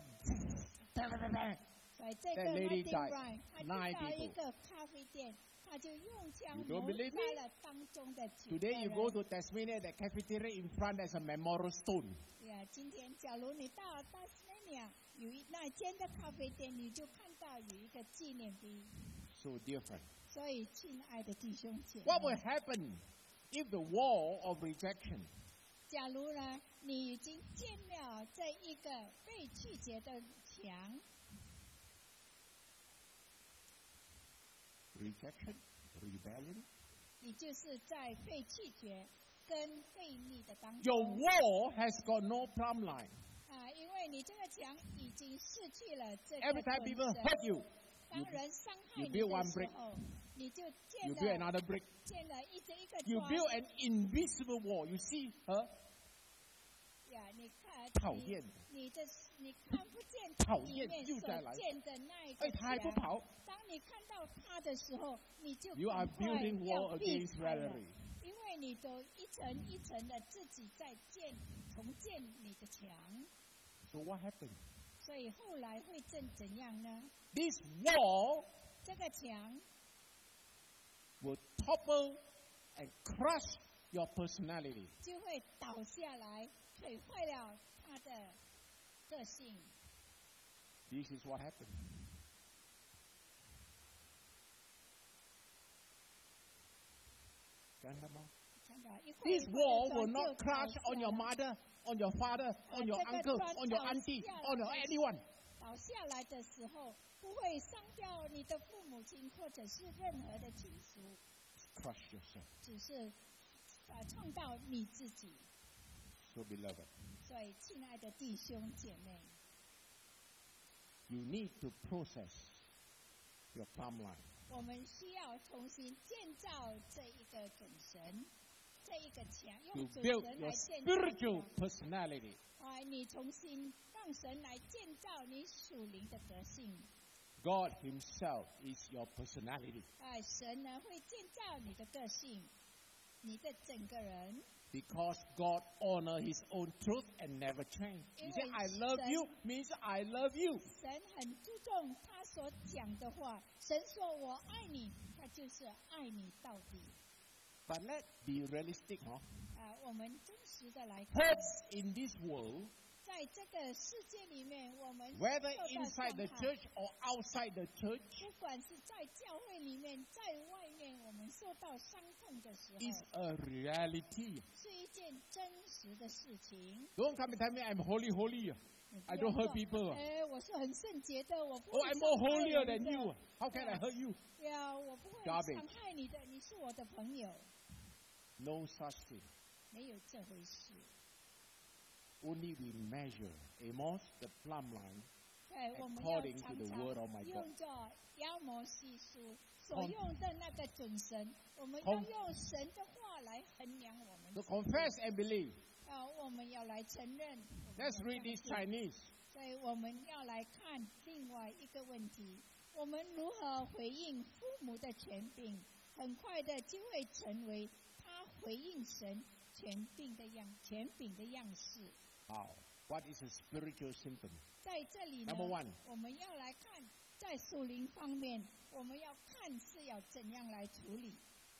Speaker 2: 所以这个
Speaker 1: That lady
Speaker 2: Martin
Speaker 1: died.
Speaker 2: Bryan， 他进
Speaker 1: Nine
Speaker 2: 到一
Speaker 1: people.
Speaker 2: 个咖啡店，他就用枪
Speaker 1: You don't
Speaker 2: 谋
Speaker 1: believe
Speaker 2: 杀
Speaker 1: me?
Speaker 2: 了当中的九个
Speaker 1: Today you
Speaker 2: 人。
Speaker 1: go to Tasmania, the cafeteria in front there's a memorial stone.
Speaker 2: 呀，今天假如你到 Tasmania 有一那间的咖啡店，你就看到有一个纪念碑。
Speaker 1: So dear friend,
Speaker 2: 所以，亲爱的弟兄姐妹，
Speaker 1: what will happen if the wall of rejection,
Speaker 2: 假如呢，你已经建了这一个被拒绝的墙，
Speaker 1: rejection, rebellion,
Speaker 2: 你就是在被拒绝跟背逆的当
Speaker 1: your
Speaker 2: 中
Speaker 1: wall has got no plumb line.
Speaker 2: 啊，因为你这个墙已经失去了这
Speaker 1: Every
Speaker 2: 个
Speaker 1: time
Speaker 2: 准
Speaker 1: people
Speaker 2: 绳。
Speaker 1: hurt you,
Speaker 2: 当人伤害
Speaker 1: you
Speaker 2: 你
Speaker 1: build
Speaker 2: 的
Speaker 1: one
Speaker 2: 时
Speaker 1: brick.
Speaker 2: 候，你就建
Speaker 1: you build
Speaker 2: 了
Speaker 1: another brick.
Speaker 2: 建了一个一个
Speaker 1: You
Speaker 2: 砖
Speaker 1: build an invisible wall. You see her?
Speaker 2: 呀，你看，
Speaker 1: 讨厌的
Speaker 2: 你你的你看不见
Speaker 1: 讨厌
Speaker 2: 里面所
Speaker 1: 又再来
Speaker 2: 建的那一
Speaker 1: 哎，
Speaker 2: 个
Speaker 1: 他还不
Speaker 2: 墙。
Speaker 1: 跑。
Speaker 2: 当你看到它的时候，你就
Speaker 1: You are
Speaker 2: 赶快
Speaker 1: building
Speaker 2: 要
Speaker 1: wall
Speaker 2: 避
Speaker 1: against
Speaker 2: 开了，
Speaker 1: Valerie.
Speaker 2: 因为你都一层一层的自己在建重建你的墙，
Speaker 1: So what happened?
Speaker 2: 所以后来会怎怎样呢？
Speaker 1: This wall
Speaker 2: 这个墙
Speaker 1: will topple and crush your personality.
Speaker 2: 就会倒下来，毁坏了他的个性。
Speaker 1: This is what happened. 看到吗？
Speaker 2: 看到一块一
Speaker 1: This
Speaker 2: 块的
Speaker 1: wall
Speaker 2: 砖
Speaker 1: will
Speaker 2: 就
Speaker 1: not
Speaker 2: 倒
Speaker 1: crush
Speaker 2: 下
Speaker 1: on your
Speaker 2: 来
Speaker 1: mother, on your father, on your
Speaker 2: 这个
Speaker 1: uncle,
Speaker 2: 砖
Speaker 1: on your
Speaker 2: 倒
Speaker 1: auntie,
Speaker 2: 下
Speaker 1: on your
Speaker 2: 来
Speaker 1: anyone.
Speaker 2: 倒下来的时候，不会伤掉你的父母亲或者是任何的亲属，
Speaker 1: Crush yourself.
Speaker 2: 只是啊创造你自己。
Speaker 1: So beloved,
Speaker 2: 所以，亲爱的弟兄姐妹，
Speaker 1: you need to process your plumb line.
Speaker 2: 我们需要重新建造这一个准绳，这一个墙，
Speaker 1: To
Speaker 2: 用准
Speaker 1: build
Speaker 2: 绳
Speaker 1: your
Speaker 2: 来建造
Speaker 1: spiritual
Speaker 2: 墙。
Speaker 1: personality.
Speaker 2: 啊，你重新让神来建造你属灵的德性。
Speaker 1: God Himself is your personality.
Speaker 2: 哎，神呢会建造你的个性，你的整个人。
Speaker 1: Because God honor His own truth and never change. He said, I love you means I love you.
Speaker 2: 神很注重他所讲的话，神说我爱你，他就是爱你到底。
Speaker 1: But let's be realistic, huh?
Speaker 2: 啊，我们真实的来看，
Speaker 1: Hurts in this world,
Speaker 2: 在这个世界里面，我们
Speaker 1: whether
Speaker 2: 受到
Speaker 1: inside the
Speaker 2: 伤害
Speaker 1: church or outside the church,
Speaker 2: 不管是在教会里面，在外面，我们受到伤痛的时候，
Speaker 1: is a reality.
Speaker 2: 是一件真实的事情。
Speaker 1: Don't come and tell me I'm holy, holy.
Speaker 2: 你不
Speaker 1: I
Speaker 2: 要
Speaker 1: don't
Speaker 2: 说
Speaker 1: hurt people.
Speaker 2: 哎，我是很圣洁的，我不
Speaker 1: Oh,
Speaker 2: 会
Speaker 1: I'm
Speaker 2: 伤
Speaker 1: more
Speaker 2: 害
Speaker 1: holier
Speaker 2: 人
Speaker 1: than
Speaker 2: 的
Speaker 1: you. How can I hurt you?
Speaker 2: 呀，我不会
Speaker 1: Garbage
Speaker 2: 伤害你的，你是我的朋友，
Speaker 1: No such thing.
Speaker 2: 没有这回事。
Speaker 1: Only we measure, Amos, the plumb line,
Speaker 2: 对，我们要
Speaker 1: according to
Speaker 2: 常
Speaker 1: the word of my
Speaker 2: 常
Speaker 1: God.
Speaker 2: 用着妖魔细书所
Speaker 1: Con-
Speaker 2: 用的那个准绳，我们
Speaker 1: Con-
Speaker 2: 要用神的话来衡量我们
Speaker 1: So
Speaker 2: 自己。
Speaker 1: confess and believe.
Speaker 2: 啊，我们要来承认。我们
Speaker 1: Let's
Speaker 2: 要
Speaker 1: read this
Speaker 2: 相信
Speaker 1: Chinese.
Speaker 2: 所以我们要来看另外一个问题：我们如何回应父母的权柄？很快的就会成为他回应神权柄的样权柄的样式。
Speaker 1: How? What is a spiritual symptom?
Speaker 2: 在这里呢
Speaker 1: Number one.
Speaker 2: 我们要来看在属灵方面，我们要看是要怎样来处理。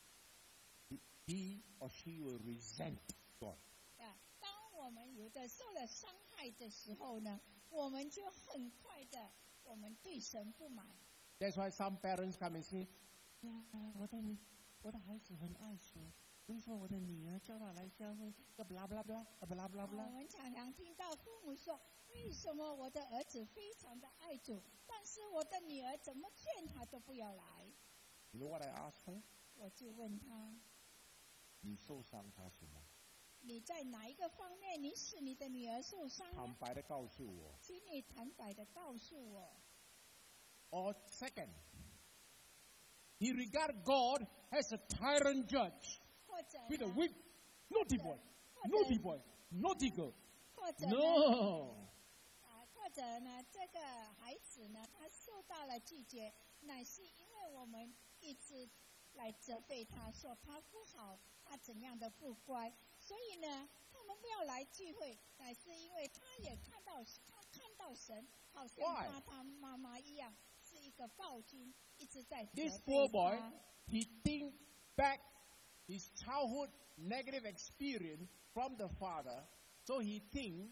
Speaker 1: He or she will resent God.
Speaker 2: 啊，当我们有的受了伤害的时候呢，我们就很快的，我们对神不满。
Speaker 1: That's why some parents come and say, 呀，我的女，我的孩子很爱主，为什么我的女儿叫他来教会，要不啦不啦不啦，不啦不啦不
Speaker 2: 我
Speaker 1: 啦？
Speaker 2: 们常常听到父母说：“为什么我的儿子非常的爱主，但是我的女儿怎么劝他都不要来
Speaker 1: You know what I asked her? ？”
Speaker 2: 我就问他
Speaker 1: 你受伤他什么？：“
Speaker 2: 你在哪一个方面你使你的女儿受伤
Speaker 1: 坦
Speaker 2: 呢？
Speaker 1: 白的告诉我。
Speaker 2: 请你坦白的告诉我。
Speaker 1: Or second, he regarded God as a tyrant judge
Speaker 2: 或者
Speaker 1: with a
Speaker 2: 呢
Speaker 1: whip. Naughty boy,
Speaker 2: 或者
Speaker 1: naughty boy, naughty girl.
Speaker 2: 或者呢
Speaker 1: No.
Speaker 2: 啊，或者呢，这个孩子呢，他受到了拒绝，乃是因为我们一直来责备他，说他不好，他怎样的不乖，所以呢，他们不要来聚会，乃是因为他也看到他看到神，好像
Speaker 1: Why?
Speaker 2: 他他妈妈一样，是一个暴君，一直在责
Speaker 1: This
Speaker 2: 备
Speaker 1: poor boy,
Speaker 2: 他。
Speaker 1: he think back his childhood negative experience from the father, so he think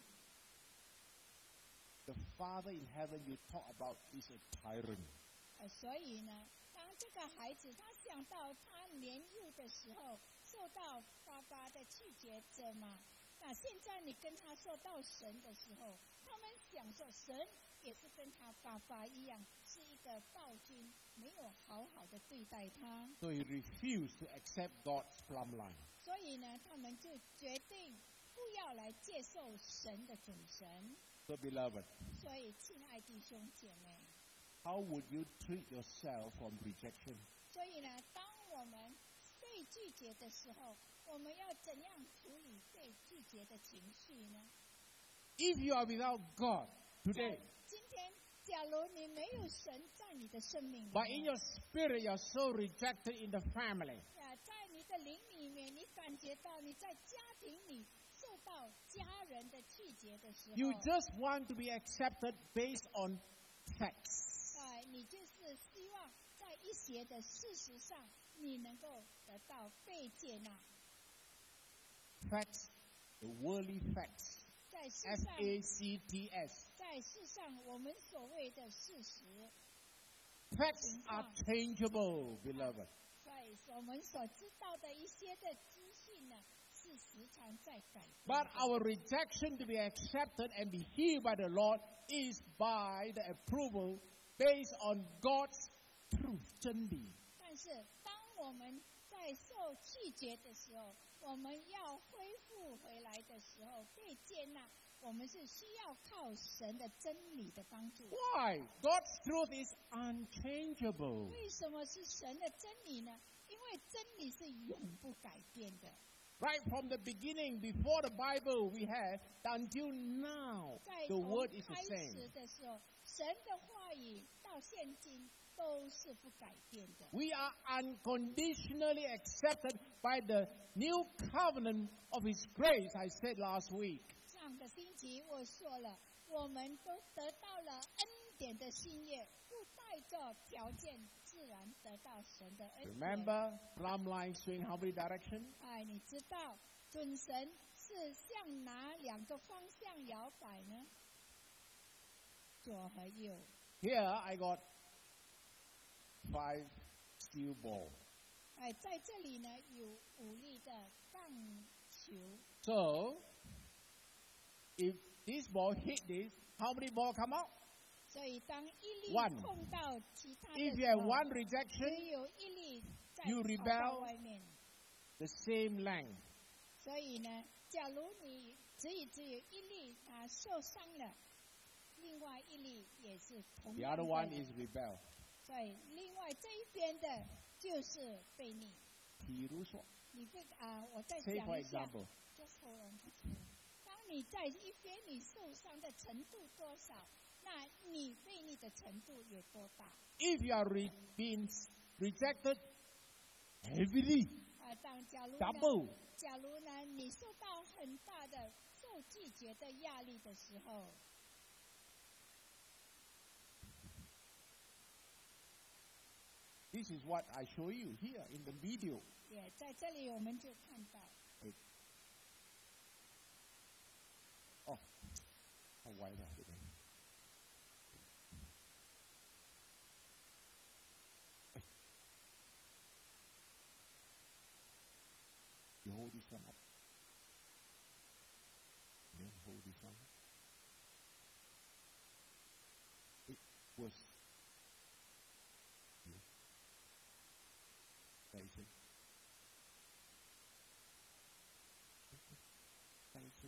Speaker 1: the Father in heaven you talk about is a tyrant.
Speaker 2: 呃，所以呢，当这个孩子他想到他年幼的时候受到爸爸的拒绝者嘛，那现在你跟他说到神的时候，他们想说神也是跟他爸爸一样，是一个暴君，没有好好的对待他，
Speaker 1: So he refused to accept God's plumb line.
Speaker 2: 所以呢，他们就决定不要来接受神的准绳。
Speaker 1: So beloved,
Speaker 2: 所以，亲爱弟兄姐妹，
Speaker 1: how would you treat yourself from rejection?
Speaker 2: 所以呢，当我们被拒绝的时候，我们要怎样处理被拒绝的情绪呢？
Speaker 1: If you are without God
Speaker 2: 在
Speaker 1: today,
Speaker 2: 今天，假如你没有神在你的生命里
Speaker 1: but in
Speaker 2: 面，
Speaker 1: your spirit you are so rejected in the family,
Speaker 2: 啊，在你的灵里面，你感觉到你在家庭里受到家人的拒绝的时候，
Speaker 1: you just want to be accepted based on facts.
Speaker 2: 啊，你就是希望在一些的事实上，你能够得到被接纳，
Speaker 1: Facts, the worldly facts.
Speaker 2: 在世
Speaker 1: F
Speaker 2: 上。
Speaker 1: A C T S.
Speaker 2: 在世上，我们所谓的事实，
Speaker 1: Facts are changeable, beloved.
Speaker 2: 所以我们所知道的一些的资讯呢，是时常在改变的。
Speaker 1: But our rejection to be accepted and be healed by the Lord is by the approval based on God's truth, 真理。
Speaker 2: 但是，当我们在受拒绝的时候，我们要恢复回来的时候，被接纳，我们是需要靠神的真理的帮助。
Speaker 1: Why? God's truth is unchangeable.
Speaker 2: 为什么是神的真理呢？因为真理是永不改变的。
Speaker 1: Right from the beginning, before the Bible we have, until now,
Speaker 2: 在
Speaker 1: the
Speaker 2: 从
Speaker 1: word is the
Speaker 2: 开
Speaker 1: same.
Speaker 2: 始的时候，神的话语到现今都是不改变的。
Speaker 1: We are unconditionally accepted by the new covenant of His grace, I said last week.
Speaker 2: 上个星期我说了，我们都得到了恩典的新约，不带着条件，自然得到神的恩典。
Speaker 1: Remember, plumb line swing how many directions?
Speaker 2: 哎，你知道准神是向哪两个方向摇摆呢？左和右。
Speaker 1: Here I got five steel balls.
Speaker 2: 哎，在这里呢有五粒的棒球，
Speaker 1: So, if this ball hit this, how many balls come out?
Speaker 2: 所以当一粒
Speaker 1: One.
Speaker 2: 碰到其他的
Speaker 1: If you
Speaker 2: 时
Speaker 1: have
Speaker 2: 候，
Speaker 1: one
Speaker 2: 只
Speaker 1: rejection,
Speaker 2: 有一粒在
Speaker 1: You
Speaker 2: 跑
Speaker 1: rebel.
Speaker 2: 到外面。
Speaker 1: the same length.
Speaker 2: 所以呢，假如你只有只有一粒啊受伤了，另外一粒也是同
Speaker 1: The
Speaker 2: 样
Speaker 1: other
Speaker 2: 的
Speaker 1: one is rebel.
Speaker 2: 所以另外这一边的就是悖逆。
Speaker 1: 譬如说，
Speaker 2: 你会啊，我再
Speaker 1: say
Speaker 2: 讲
Speaker 1: for
Speaker 2: 一下。
Speaker 1: example,
Speaker 2: Just hold on, just hold on. 当你在一边你受伤的程度多少，那你悖逆的程度也多大。
Speaker 1: if you are re- being rejected heavily,
Speaker 2: 啊，当假如呢
Speaker 1: double,
Speaker 2: 假如呢，你受到很大的受拒绝的压力的时候，
Speaker 1: this is what I show you here in the video.
Speaker 2: 也在这里我们就看到，
Speaker 1: Oh, 好歪的这边。You hold this one up. Then hold this one up. It was. Here. Faces. Faces.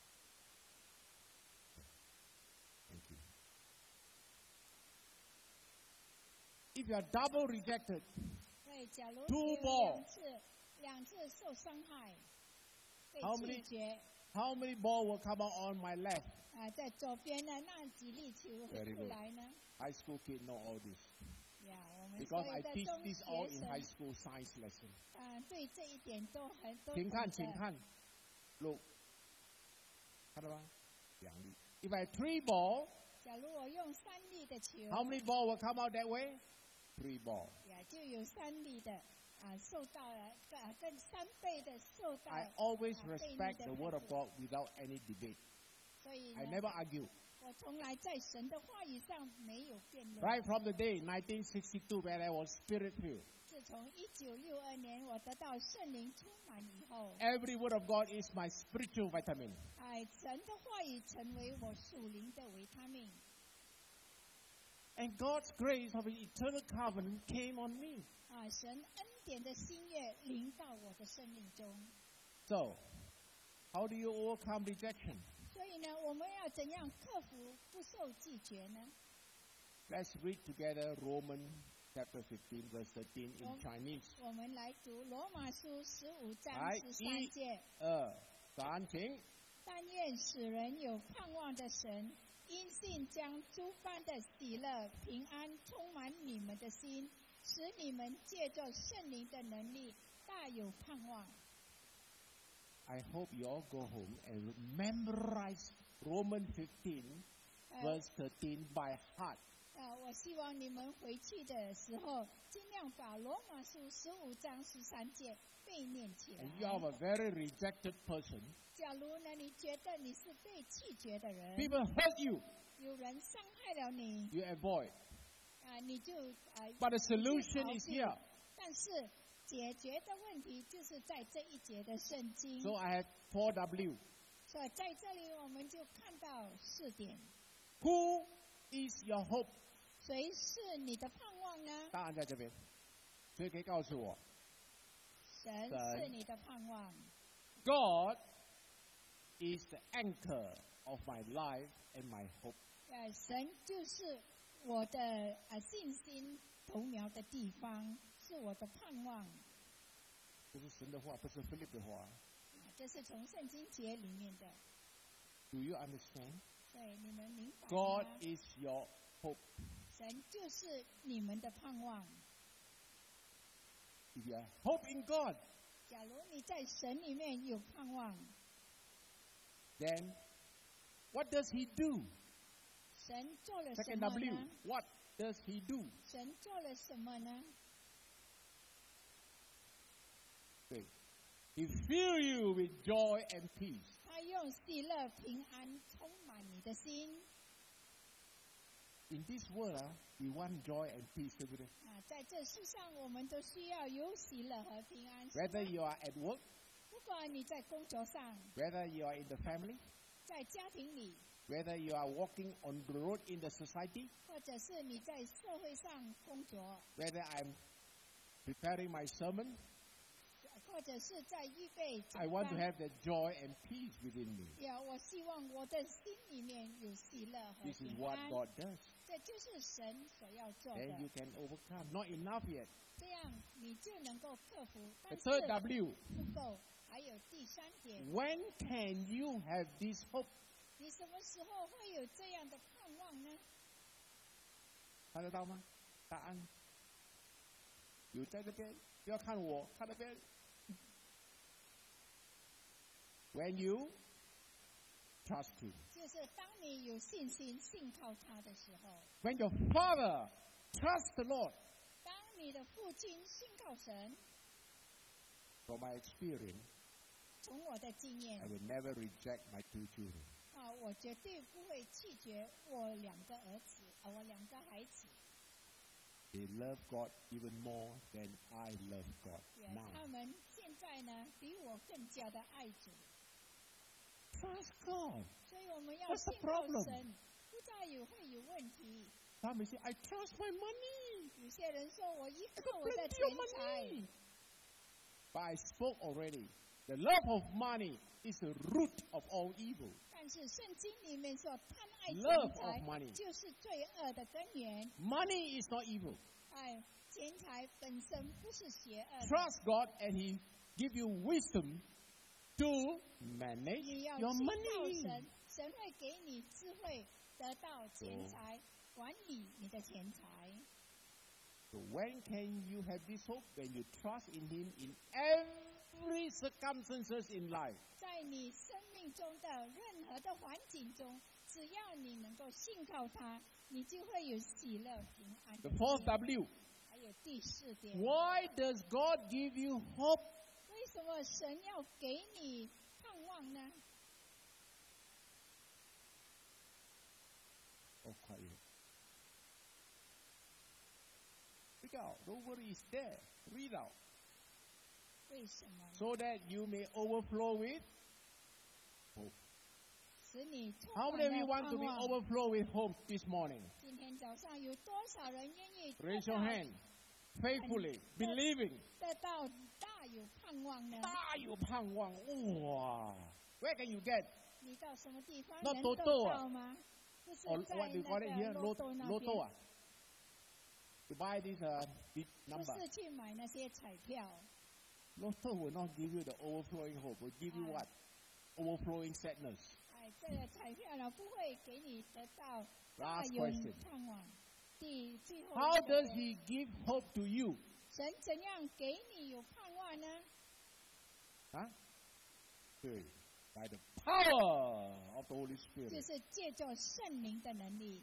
Speaker 1: Thank you. if you are double rejected,
Speaker 2: 对，假如
Speaker 1: Two
Speaker 2: 你有
Speaker 1: more.
Speaker 2: 两次两次受伤害，被
Speaker 1: How
Speaker 2: 拒
Speaker 1: many-
Speaker 2: 绝，
Speaker 1: how many ball will come out on my left?
Speaker 2: 啊，在左边呢，那几粒球会
Speaker 1: Very
Speaker 2: 出
Speaker 1: good.
Speaker 2: 来呢？
Speaker 1: High school kid know all this
Speaker 2: 呀，我们所
Speaker 1: because
Speaker 2: 有
Speaker 1: I
Speaker 2: 的
Speaker 1: teach
Speaker 2: 中
Speaker 1: this all
Speaker 2: 学
Speaker 1: in
Speaker 2: 生
Speaker 1: high school science lesson.
Speaker 2: 啊，对这一点都很都
Speaker 1: 请看，
Speaker 2: 懂得。
Speaker 1: 请看，look，看到吗？两粒。If I have three ball,
Speaker 2: 假如我用三粒的球，
Speaker 1: how many ball will come out that way? Three ball.
Speaker 2: 呀，就有三粒的啊，受到了啊更三倍的受到。
Speaker 1: I always
Speaker 2: 啊被逆
Speaker 1: respect
Speaker 2: 的
Speaker 1: the
Speaker 2: 态
Speaker 1: word of
Speaker 2: 度
Speaker 1: God without any debate.
Speaker 2: 所以
Speaker 1: I
Speaker 2: 呢，
Speaker 1: never argue.
Speaker 2: 我从来在神的话语上没有辩论。
Speaker 1: Right from the day nineteen sixty-two when I was spirit-filled,
Speaker 2: 自从一九六二年我得到圣灵充满以后，
Speaker 1: every word of God is my spiritual vitamin.
Speaker 2: 哎，神的话语成为我属灵的维他命。
Speaker 1: And God's grace of His eternal covenant came on me.
Speaker 2: 啊，神恩典的新月临到我的生命中。
Speaker 1: So, how do you overcome rejection?
Speaker 2: 所以呢，我们要怎样克服不受拒绝呢？
Speaker 1: Let's read together Romans chapter fifteen, verse thirteen in
Speaker 2: Rom-
Speaker 1: Chinese.
Speaker 2: 我们来读罗马书十五章
Speaker 1: 来
Speaker 2: 十三
Speaker 1: 一
Speaker 2: 节。
Speaker 1: 二三，请。
Speaker 2: 但愿使人有盼望的神，因信将诸般的喜乐、平安充满你们的心，使你们借着圣灵的能力，大有盼望。
Speaker 1: I hope you all go home and memorize Romans fifteen,
Speaker 2: 呃
Speaker 1: verse thirteen by heart.
Speaker 2: 呃，我希望你们回去的时候，尽量把罗马书十五章十三节背念起来
Speaker 1: And。you are a very rejected person.
Speaker 2: 假如呢，你觉得你是被拒绝的人，
Speaker 1: People hurt you,
Speaker 2: 有人伤害了你，
Speaker 1: you avoid.
Speaker 2: 啊、你就啊，
Speaker 1: But the
Speaker 2: 你就
Speaker 1: solution
Speaker 2: 逃
Speaker 1: is
Speaker 2: 避
Speaker 1: here.
Speaker 2: 但是解决的问题就是在这一节的圣经。
Speaker 1: So I have four W.
Speaker 2: 所以在这里我们就看到四点：
Speaker 1: Who is your hope?
Speaker 2: 谁是你的盼望呢？
Speaker 1: 答案在这边。所以可以告诉我
Speaker 2: 神
Speaker 1: 神
Speaker 2: 是你的盼望。
Speaker 1: God is the anchor of my life and my hope.
Speaker 2: 呃，神就是我的呃信心头苗的地方，是我的盼望。
Speaker 1: 这是神的话，不是 Philip 的话。
Speaker 2: 啊这是从圣经节里面的。
Speaker 1: Do you understand?
Speaker 2: 对，你们明白
Speaker 1: God
Speaker 2: 吗？
Speaker 1: is your hope.
Speaker 2: 神就是你们的盼望。
Speaker 1: If you have hope in God,
Speaker 2: 假如你在神里面有盼望，
Speaker 1: then what does He do?
Speaker 2: 神做了什
Speaker 1: Second
Speaker 2: 么
Speaker 1: W,
Speaker 2: 呢？
Speaker 1: what does He do?
Speaker 2: 神做了什么呢？
Speaker 1: 对 He fill you with joy and peace.
Speaker 2: 他用喜乐、平安充满你的心。
Speaker 1: In this world, ah, we want joy and peace, 对不对？
Speaker 2: 啊，在这世上，我们都需要有喜乐和平安。
Speaker 1: Whether you are at work,
Speaker 2: 不管你在工作上，
Speaker 1: whether you are in the family,
Speaker 2: 在家庭里，
Speaker 1: whether you are walking on the road in the society,
Speaker 2: 或者是你在社会上工作，
Speaker 1: whether I'm preparing my sermon,
Speaker 2: 或者是在预备
Speaker 1: I
Speaker 2: 讲
Speaker 1: want to
Speaker 2: 章。
Speaker 1: have that joy and peace within me.
Speaker 2: 呀，我希望我的心里面有喜乐和
Speaker 1: This is
Speaker 2: 平
Speaker 1: what
Speaker 2: 安。
Speaker 1: God does.
Speaker 2: 这就是神所要做
Speaker 1: Then you
Speaker 2: 的，
Speaker 1: can overcome. Not enough yet.
Speaker 2: 这样你就能够克服。
Speaker 1: The
Speaker 2: 但
Speaker 1: third
Speaker 2: 是
Speaker 1: W,
Speaker 2: 不够，还有第三点，
Speaker 1: when can you have this hope?
Speaker 2: 你什么时候会有这样的盼望呢？
Speaker 1: 看得到吗？答案有在这边，不要看我，看那边。When you trust Him,
Speaker 2: 就是当你有信心信靠他的时候，
Speaker 1: when your father trusts the Lord.
Speaker 2: 当你的父亲信靠神，
Speaker 1: From my experience,
Speaker 2: 从我的经
Speaker 1: I
Speaker 2: 验
Speaker 1: will never reject my two children.
Speaker 2: 啊，我绝对不会拒绝我两个儿子啊，我两个孩子，
Speaker 1: They love God even more than I love God
Speaker 2: 也
Speaker 1: now.
Speaker 2: 他们现在呢比我更加的爱主，
Speaker 1: Trust God.
Speaker 2: 所以我们要
Speaker 1: What's the
Speaker 2: 信靠
Speaker 1: problem?
Speaker 2: 神，不再有会有问题。
Speaker 1: Some may say, I trust my money.
Speaker 2: 有些人说我依
Speaker 1: I
Speaker 2: 靠
Speaker 1: got
Speaker 2: 我的
Speaker 1: plenty
Speaker 2: 钱
Speaker 1: of
Speaker 2: 财，
Speaker 1: money. But I spoke already. The love of money is the root of all evil.
Speaker 2: 但但是圣经里面说，贪爱
Speaker 1: Love
Speaker 2: 钱
Speaker 1: of
Speaker 2: 财
Speaker 1: money.
Speaker 2: 就是罪恶的根源。
Speaker 1: Money is not evil.
Speaker 2: 哎，钱财本身不是邪恶的。
Speaker 1: Trust God and He give you wisdom to manage
Speaker 2: 你要
Speaker 1: your
Speaker 2: 信靠
Speaker 1: money.
Speaker 2: 神，神会给你智慧，得到钱财，管理你的钱财。
Speaker 1: So when can you have this hope? When you trust in Him in every circumstances in life.
Speaker 2: 在你生命中的任何的环境中，只要你能够信靠他，你就会有喜乐平安
Speaker 1: The
Speaker 2: 的
Speaker 1: fourth
Speaker 2: 心。
Speaker 1: W.
Speaker 2: 还有第四点，
Speaker 1: Why does God give you hope?
Speaker 2: 为什么神要给你盼望呢？
Speaker 1: Oh, quiet. Speak out. Nobody is there. Read out.
Speaker 2: 为什么呢？
Speaker 1: So that you may overflow with hope.
Speaker 2: 使你充
Speaker 1: How
Speaker 2: 满
Speaker 1: many of you
Speaker 2: 了
Speaker 1: want
Speaker 2: 盼
Speaker 1: to be
Speaker 2: 望。
Speaker 1: overflow with hope this morning?
Speaker 2: 今天早上有多少人愿意得
Speaker 1: Raise your
Speaker 2: 到
Speaker 1: hand. Faithfully, believing.
Speaker 2: 得到大有盼望呢？
Speaker 1: 大有盼望. Wow. Where can you get?
Speaker 2: 你到什么地方
Speaker 1: 那
Speaker 2: 能得
Speaker 1: 多多啊
Speaker 2: 到吗？不是
Speaker 1: Or
Speaker 2: 在
Speaker 1: what do you
Speaker 2: 那
Speaker 1: call it
Speaker 2: 个
Speaker 1: here?
Speaker 2: 骆
Speaker 1: Lot-
Speaker 2: 驼那
Speaker 1: Lotto.
Speaker 2: 边，
Speaker 1: ah? To buy this uh, big
Speaker 2: 不
Speaker 1: number.
Speaker 2: 是去买那些彩票。
Speaker 1: Lotto will not give you the overflowing hope. Will give you what? Overflowing sadness.
Speaker 2: 哎，这个彩票呢，不会给你得到大
Speaker 1: Last
Speaker 2: 有
Speaker 1: question.
Speaker 2: 盼望。第最后
Speaker 1: How
Speaker 2: 一个
Speaker 1: does He give hope to you?
Speaker 2: 神怎样给你有盼望呢？
Speaker 1: Huh? Good. By the power of the Holy
Speaker 2: 就
Speaker 1: Spirit.
Speaker 2: 是借着圣灵的能力。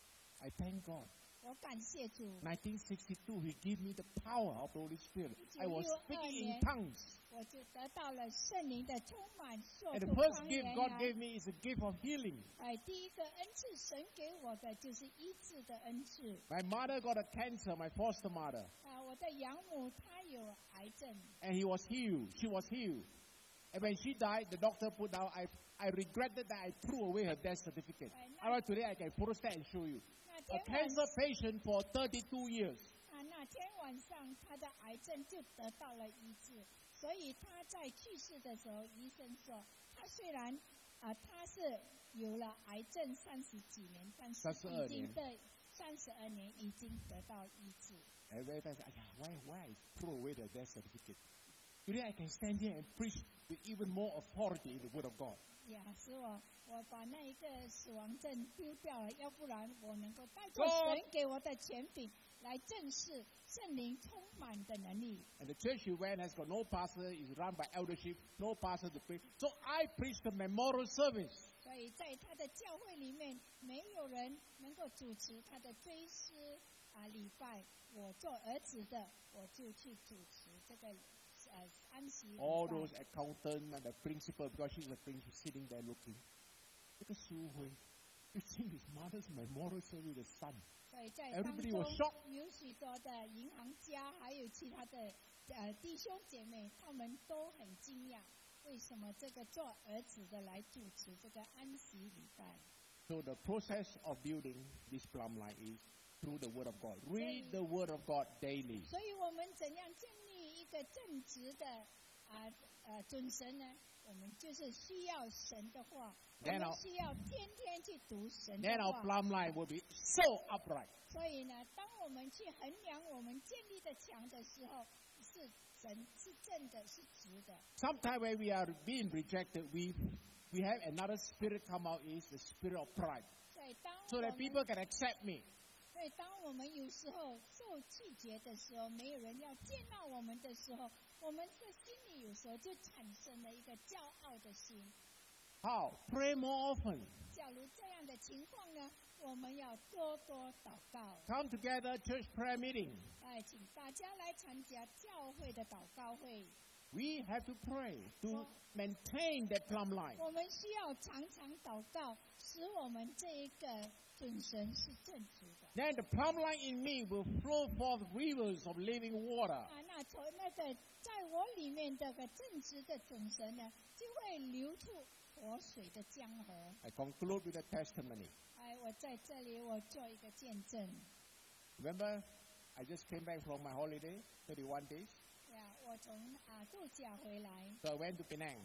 Speaker 1: I thank God.
Speaker 2: 我感谢主，
Speaker 1: nineteen sixty-two, He gave me the power of the Holy Spirit. I was speaking in
Speaker 2: 1962
Speaker 1: tongues.
Speaker 2: 我就得到了圣灵的充满，说
Speaker 1: And
Speaker 2: 出
Speaker 1: the first
Speaker 2: 方
Speaker 1: gift
Speaker 2: 言
Speaker 1: God
Speaker 2: 来。
Speaker 1: gave me is a gift of healing.
Speaker 2: 哎，第一个恩赐，神给我的就是医治的恩赐。
Speaker 1: My mother got a cancer, my foster mother.
Speaker 2: 啊，我的养母她有癌症，
Speaker 1: And he was healed. She was healed. And when she died, the doctor put down, I, I regretted that I threw away her death certificate. Alright, today I can photostat and show you.
Speaker 2: 那
Speaker 1: A
Speaker 2: 天晚
Speaker 1: cancer patient for thirty-two years.
Speaker 2: 啊，那天晚上她的癌症就得到了医治，所以她在去世的时候，医生说，她虽然啊，她是有了癌症三十几年，但是
Speaker 1: 32
Speaker 2: 已经
Speaker 1: 年
Speaker 2: 对三十二年已经得到医治。
Speaker 1: And every time I say, why, why I throw away the death certificate? Today I can stand here and preach with even more authority in the Word of God.
Speaker 2: 呀，使我我把那一个死亡证丢掉了，要不然我能够带着
Speaker 1: God
Speaker 2: 神给我的权柄来正视圣灵充满的能力。
Speaker 1: And the church you went has got no pastor, is run by eldership, no pastor to pray. So I preach the memorial service.
Speaker 2: 所以在他的教会里面，没有人能够主持他的追思啊礼拜。我做儿子的，我就去主持这个呃安息礼
Speaker 1: All
Speaker 2: 拜。
Speaker 1: those accountants and the principal, because she's a principal sitting there looking. Look at Su Hui. You see his mother's memorial service, the son.
Speaker 2: 所以在当
Speaker 1: Everybody
Speaker 2: 中
Speaker 1: was shocked.
Speaker 2: 有许多的银行家，还有其他的呃弟兄姐妹，他们都很惊讶，为什么这个做儿子的来主持这个安息礼拜？
Speaker 1: So the process of building this plumb line is through the Word of God. Read the Word of God daily.
Speaker 2: 所以我们怎样建立一个正直的啊呃准神呢？我们就是需要神的话，我
Speaker 1: Then
Speaker 2: 们
Speaker 1: our-
Speaker 2: 需要天天去读神
Speaker 1: Then
Speaker 2: 的
Speaker 1: our
Speaker 2: 话。
Speaker 1: plumb line will be so upright.
Speaker 2: 所以呢，当我们去衡量我们建立的墙的时候，是神是正的，是直的。
Speaker 1: Sometimes when we are being rejected, we we have another spirit come out, is the spirit of pride.
Speaker 2: 所以当
Speaker 1: So
Speaker 2: 我
Speaker 1: that
Speaker 2: 们
Speaker 1: people can accept me.
Speaker 2: 所以当我们有时候受拒绝的时候，没有人要接纳我们的时候，我们的心里有时候就产生了一个骄傲的心。
Speaker 1: How? Pray more often.
Speaker 2: 假如这样的情况呢，我们要多多祷告。
Speaker 1: Come together, church prayer meeting.
Speaker 2: 哎，请大家来参加教会的祷告会。
Speaker 1: We have to pray to maintain that plumb line.
Speaker 2: 我们需要常常祷告，使我们这一个准神是正直的。
Speaker 1: Then the plumb line in me will flow forth rivers of living water.
Speaker 2: 啊，那从那个在我里面这个正直的准神呢，就会流出活水的江河。
Speaker 1: I conclude with a testimony.
Speaker 2: 哎，我在这里我做一个见证。
Speaker 1: Remember, I just came back from my holiday, thirty-one days.
Speaker 2: 呀，我从啊度假回来，
Speaker 1: So I went to Penang.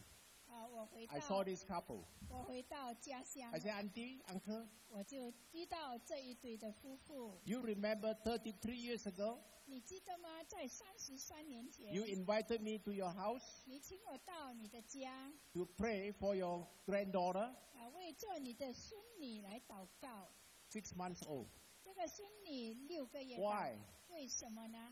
Speaker 2: 啊，我回
Speaker 1: I
Speaker 2: 到
Speaker 1: saw this couple.
Speaker 2: 我回到家乡
Speaker 1: I，said, Auntie, Uncle,
Speaker 2: 我就遇到这一对的夫妇。
Speaker 1: you remember thirty-three years ago,
Speaker 2: 你记得吗？在三十三年前，
Speaker 1: you invited me to your house
Speaker 2: 你请我到你的家，
Speaker 1: to pray for your granddaughter,
Speaker 2: 啊，为做你的孙女来祷告。
Speaker 1: six months old.
Speaker 2: 这个孙女六个月大，
Speaker 1: Why?
Speaker 2: 为什么呢？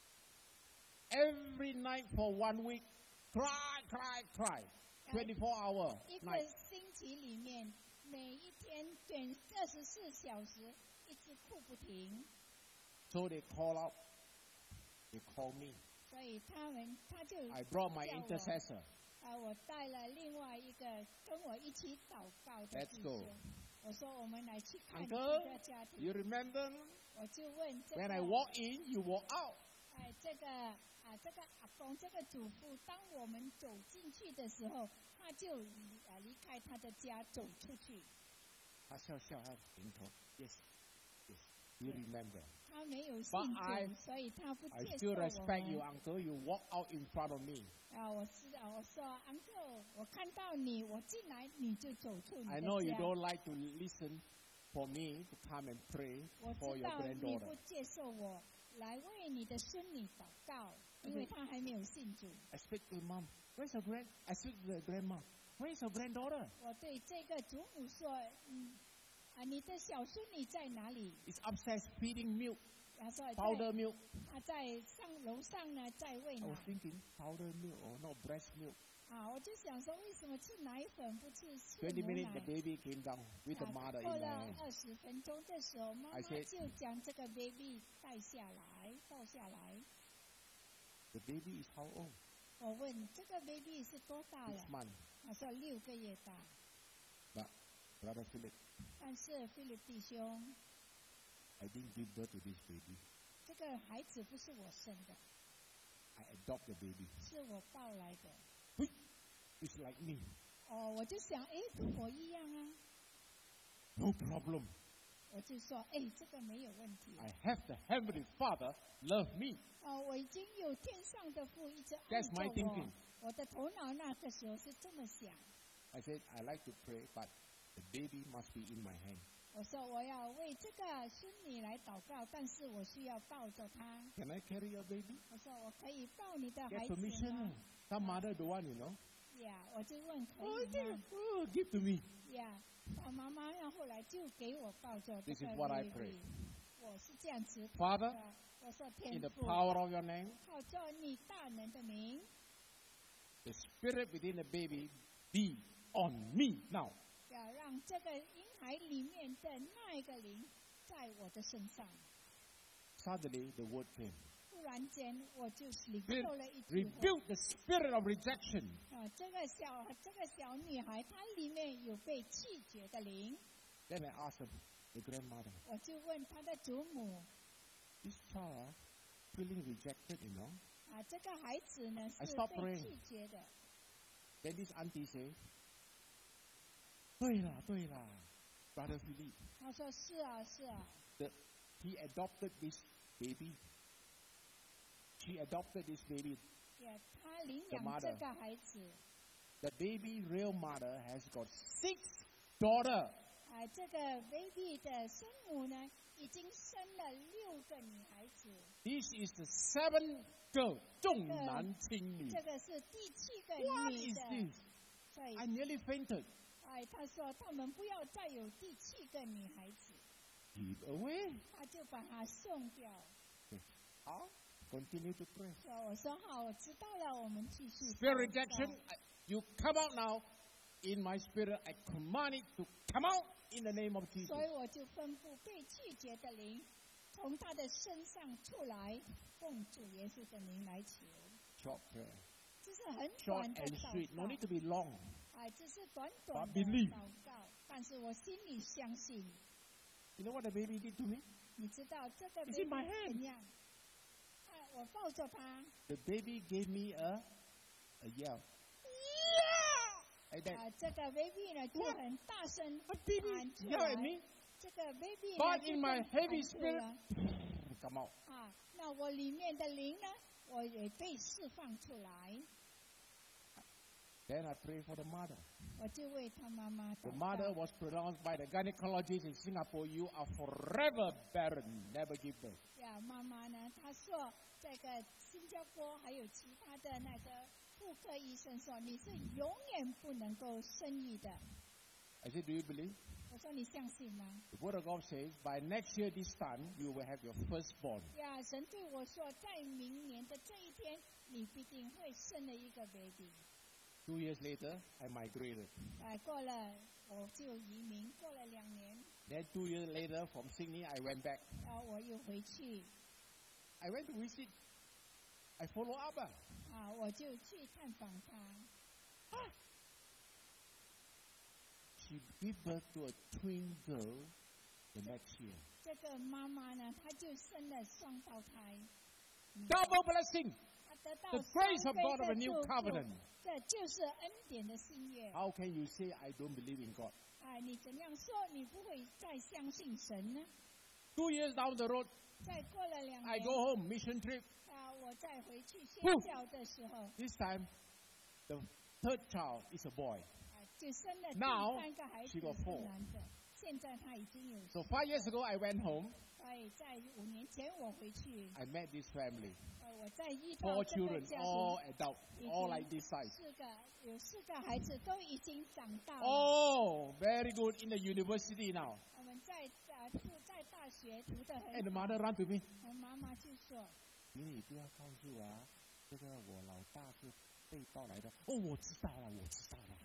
Speaker 1: Every night for one week, cry, cry, cry. twenty-four hour
Speaker 2: 一
Speaker 1: night.
Speaker 2: 个星期里面，每一天整二十四小时一直哭不停，
Speaker 1: So they call out. They call me.
Speaker 2: 所以他们他就
Speaker 1: I brought my
Speaker 2: 叫我
Speaker 1: intercessor.
Speaker 2: 啊，我带了另外一个跟我一起祷告的
Speaker 1: Let's
Speaker 2: 弟
Speaker 1: go.
Speaker 2: 兄，我说我们来去看这
Speaker 1: Uncle,
Speaker 2: 个家庭。
Speaker 1: you remember?
Speaker 2: 我就问这
Speaker 1: When I
Speaker 2: 个，
Speaker 1: walk in, you walk out.
Speaker 2: 哎，这个啊，这个阿公，这个祖父，当我们走进去的时候，他就离啊离开他的家走出去。
Speaker 1: 他笑笑，他点头。Yes, yes. You remember?
Speaker 2: 他没有信
Speaker 1: But I-
Speaker 2: 主，所以他不
Speaker 1: I
Speaker 2: 接
Speaker 1: still
Speaker 2: 受我
Speaker 1: respect you,
Speaker 2: 们。
Speaker 1: Uncle. You walk out in front of me.
Speaker 2: 啊，我是啊，我说 uncle，我看到你，我进来你就走出你
Speaker 1: I
Speaker 2: 的
Speaker 1: know you
Speaker 2: 家。
Speaker 1: don't like to listen for me to come and pray
Speaker 2: 我
Speaker 1: for
Speaker 2: 知
Speaker 1: your
Speaker 2: 道你
Speaker 1: granddaughter.
Speaker 2: 不接受我来为你的孙女祷告，因为她还没有信主。
Speaker 1: I speak to mom. Where's your grand? I speak to the grandma. Where's your granddaughter?
Speaker 2: 我对这个祖母说，嗯，啊，你的小孙女在哪里？
Speaker 1: It's upstairs feeding milk,
Speaker 2: 他说
Speaker 1: powder
Speaker 2: 在，
Speaker 1: milk.
Speaker 2: 他在上楼上呢，在喂
Speaker 1: I
Speaker 2: 奶
Speaker 1: was。thinking powder milk or not breast milk.
Speaker 2: 啊，我就想说，为什么吃奶粉不吃吃
Speaker 1: Twenty
Speaker 2: 牛
Speaker 1: minutes, the
Speaker 2: 奶？
Speaker 1: baby came down with the
Speaker 2: 啊
Speaker 1: mother
Speaker 2: 过
Speaker 1: in my
Speaker 2: 了
Speaker 1: hand.
Speaker 2: 二十分钟的时候，妈
Speaker 1: I
Speaker 2: 妈
Speaker 1: said-
Speaker 2: 就将这个 baby 带下来，抱下来。
Speaker 1: The baby is how old?
Speaker 2: 我问这个 baby 是多大
Speaker 1: Six
Speaker 2: 了？
Speaker 1: months.
Speaker 2: 他说六个月大。
Speaker 1: But Brother Philip,
Speaker 2: 但是菲利弟兄，
Speaker 1: I didn't give birth to this baby.
Speaker 2: 这个孩子不是我生的，
Speaker 1: I adopt the baby.
Speaker 2: 是我抱来的。
Speaker 1: It's like me.
Speaker 2: 哦，我就想，哎，跟我一样啊。
Speaker 1: No problem.
Speaker 2: 我就说，哎，这个没有问题。
Speaker 1: I have the Heavenly Father love me.
Speaker 2: 哦，我已经有天上的父一直爱
Speaker 1: That's
Speaker 2: 着
Speaker 1: my
Speaker 2: 我
Speaker 1: thinking.。
Speaker 2: 我的头脑那个时候是这么想。
Speaker 1: I said, I like to pray, but the baby must be in my hand.
Speaker 2: 我说我要为这个孙女来祷告，但是我需要抱着她。
Speaker 1: Can I carry your baby?
Speaker 2: 我说我可以抱你的
Speaker 1: Get
Speaker 2: 孩子
Speaker 1: permission.
Speaker 2: 吗
Speaker 1: Some mother don't want, you know.
Speaker 2: 呀，我就问可
Speaker 1: Oh,
Speaker 2: 以
Speaker 1: dear.
Speaker 2: 吗？
Speaker 1: Oh, give to me.
Speaker 2: 呀，他妈妈然后来就给我抱着这
Speaker 1: This
Speaker 2: 个
Speaker 1: is what I
Speaker 2: baby。我是这样子祷
Speaker 1: Father,
Speaker 2: 告。我说
Speaker 1: in
Speaker 2: 天
Speaker 1: the
Speaker 2: 父，
Speaker 1: power of your name,
Speaker 2: 靠着你大能的名，
Speaker 1: the spirit within the baby be on me now.
Speaker 2: 要让这个婴孩里面的那一个灵在我的身上。
Speaker 1: Suddenly, the word came.
Speaker 2: 突然间，我就领
Speaker 1: Spirit
Speaker 2: 受了一句话。
Speaker 1: rebuke the spirit of rejection.
Speaker 2: 啊，这个小这个小女孩，她里面有被弃绝的灵。
Speaker 1: Then I asked her, the grandmother,
Speaker 2: 我就问她的祖母，
Speaker 1: this child feeling rejected, you know.
Speaker 2: 啊，这个孩子呢
Speaker 1: I
Speaker 2: 是
Speaker 1: stopped
Speaker 2: 被
Speaker 1: praying.
Speaker 2: 弃绝的。
Speaker 1: Then this auntie say, 对啦，对啦, Brother Philip,
Speaker 2: 她说是啊，是啊，
Speaker 1: the, he adopted this baby. She adopted this baby.
Speaker 2: 也她领
Speaker 1: The
Speaker 2: 养
Speaker 1: mother.
Speaker 2: 这个孩子。
Speaker 1: The baby real mother has got six daughters.
Speaker 2: 啊，这个 baby 的生母呢，已经生了六个女孩子，
Speaker 1: This is the seventh girl. 重男轻女.
Speaker 2: 这个是第七个
Speaker 1: What
Speaker 2: 女
Speaker 1: is
Speaker 2: 的。
Speaker 1: this?
Speaker 2: 所以
Speaker 1: I，nearly fainted.
Speaker 2: 哎，他说他们不要再有第七个女孩子，
Speaker 1: Give away.
Speaker 2: 他就把她送掉。
Speaker 1: I'll continue to pray.
Speaker 2: 说我说好，我知道了，我们继续。
Speaker 1: Spirit rejection, I, you come out now. In my spirit, I command it to come out in the name of Jesus.
Speaker 2: 所以我就吩咐被拒绝的灵从他的身上出来，奉主耶稣的名来求。
Speaker 1: Short prayer.
Speaker 2: 这是很
Speaker 1: Short
Speaker 2: 短的
Speaker 1: and sweet. No
Speaker 2: 祷
Speaker 1: need
Speaker 2: 告，
Speaker 1: to be long.
Speaker 2: 哎，这是短短
Speaker 1: But
Speaker 2: 的
Speaker 1: believe.
Speaker 2: 祷告，但是我心里相信。
Speaker 1: You know what the baby did to me?
Speaker 2: 你知道这个
Speaker 1: It's
Speaker 2: baby
Speaker 1: in my hand.
Speaker 2: 怎样？啊，我抱着他，
Speaker 1: The baby gave me a, a yell. Like that.
Speaker 2: 啊，这个 baby 呢就
Speaker 1: What?
Speaker 2: 很大声
Speaker 1: A baby
Speaker 2: 喊出
Speaker 1: yell
Speaker 2: 来
Speaker 1: at。me.
Speaker 2: 这个 baby 呢
Speaker 1: But
Speaker 2: 就
Speaker 1: in my
Speaker 2: 跟
Speaker 1: heavy
Speaker 2: 喊出
Speaker 1: spirit,
Speaker 2: 了
Speaker 1: come out.
Speaker 2: 啊，那我里面的灵呢，我也被释放出来。
Speaker 1: Then I pray for the mother.
Speaker 2: 我就为他妈妈
Speaker 1: The
Speaker 2: 祷
Speaker 1: mother
Speaker 2: 告。
Speaker 1: was pronounced by the gynecologist in Singapore, you are forever barren, never give birth.
Speaker 2: 呀，妈妈呢？她说，这个新加坡还有其他的那个妇科医生说，你是永远不能够生育的。
Speaker 1: I said, do you believe?
Speaker 2: 我说你相信吗？
Speaker 1: The word of God says, by next year this time, you will have your firstborn.
Speaker 2: 呀，神对我说，在明年的这一天，你必定会生了一个 baby。
Speaker 1: Two years later, I migrated.
Speaker 2: 哎，过了我就移民，过了两年，
Speaker 1: Then two years later, from Sydney, I went back.
Speaker 2: 然后我又回去，
Speaker 1: I went to visit. I follow up. ah.
Speaker 2: 啊，我就去探访他。
Speaker 1: She gave birth to a twin girl the next year.
Speaker 2: 这个妈妈呢，她就生了双胞胎，
Speaker 1: Double blessing.
Speaker 2: 她得到
Speaker 1: The
Speaker 2: 双
Speaker 1: grace of
Speaker 2: 倍
Speaker 1: God of
Speaker 2: 的
Speaker 1: a new
Speaker 2: 祝福
Speaker 1: covenant.
Speaker 2: 这就是恩典的新约。
Speaker 1: How can you say I don't believe in God?
Speaker 2: 哎，你怎样说你不会再相信神呢？
Speaker 1: Two years down the road,
Speaker 2: 再过了两
Speaker 1: I
Speaker 2: 年，
Speaker 1: go home, mission trip.
Speaker 2: 啊，我再回去宣
Speaker 1: Whew
Speaker 2: 教的时候，
Speaker 1: This time, the third child is a boy.
Speaker 2: 啊，就生了第
Speaker 1: Now,
Speaker 2: 三个孩
Speaker 1: she
Speaker 2: 子
Speaker 1: got
Speaker 2: 是
Speaker 1: four.
Speaker 2: 男的。现在他已经有
Speaker 1: So five years ago, I went home.
Speaker 2: 哎，在五年前我回去，
Speaker 1: I met this family.
Speaker 2: 呃，我在遇到
Speaker 1: Four
Speaker 2: 这个
Speaker 1: children,
Speaker 2: 家
Speaker 1: all
Speaker 2: 庭，
Speaker 1: adult, all like this size.
Speaker 2: 四个有四个孩子都已经长大了。
Speaker 1: Oh, very good in the university now.
Speaker 2: 我们在呃读在大学读的
Speaker 1: And
Speaker 2: 很
Speaker 1: the
Speaker 2: 好，
Speaker 1: mother ran to me.
Speaker 2: 我妈妈就说，
Speaker 1: 你不要告诉我啊，这个我老大是被盗来的。哦，我知道了，我知道了。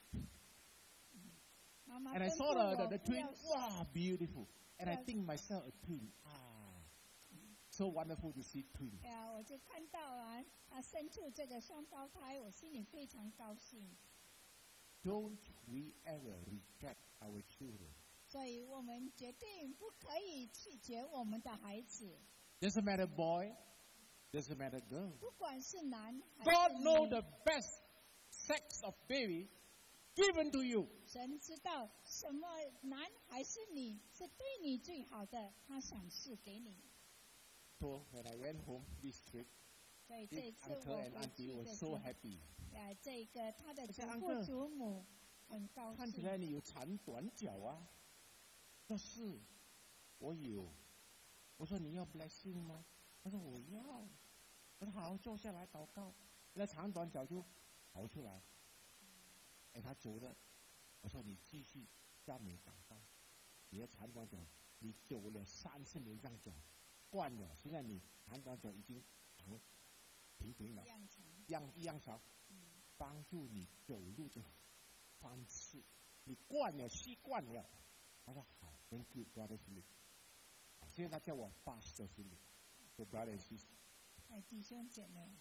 Speaker 2: 妈妈
Speaker 1: And I
Speaker 2: 吩咐
Speaker 1: saw the, the,
Speaker 2: 我
Speaker 1: the
Speaker 2: 不
Speaker 1: twin,
Speaker 2: 要说。
Speaker 1: wow, beautiful. And I
Speaker 2: Yes.
Speaker 1: think myself a twin. Ah, so wonderful to see twin.
Speaker 2: 哎呀，我就看到啊，啊生出这个双胞胎，我心里非常高兴。
Speaker 1: Don't we ever reject our children?
Speaker 2: 所以我们决定不可以拒绝我们的孩子，
Speaker 1: Doesn't matter boy, doesn't matter girl.
Speaker 2: 不管是男还
Speaker 1: God
Speaker 2: 是
Speaker 1: knows
Speaker 2: 女。
Speaker 1: the best sex of baby given to you.
Speaker 2: 神知道什么男还是女是对你最好的，他赏赐给你。
Speaker 1: So when I went home this trip,
Speaker 2: 所以
Speaker 1: this
Speaker 2: 这次
Speaker 1: uncle
Speaker 2: 我
Speaker 1: and
Speaker 2: 回
Speaker 1: auntie
Speaker 2: 去
Speaker 1: were
Speaker 2: 的时
Speaker 1: so
Speaker 2: 候，
Speaker 1: happy.
Speaker 2: 啊，这个他的祖
Speaker 1: I said,
Speaker 2: 父
Speaker 1: "Uncle,"
Speaker 2: 祖母很高
Speaker 1: 看起
Speaker 2: 兴。
Speaker 1: 来你有长短脚啊。说是，我有。我说你要 blessing 吗？他说我要。我说好，坐下来祷告。那长短脚就跑出来。哎，他走了。我说你继续赞美祷告。你的长短脚，你走了三十年这样走，惯了。现在你长短脚已经长平平了，
Speaker 2: 一样长。
Speaker 1: 一样一样长，帮助你走路的方式，你惯了，习惯了。他说好 ，Thank you, brother Philip。现在他叫我 Pastor Philip，so brother and sister。
Speaker 2: 哎，弟兄姐妹，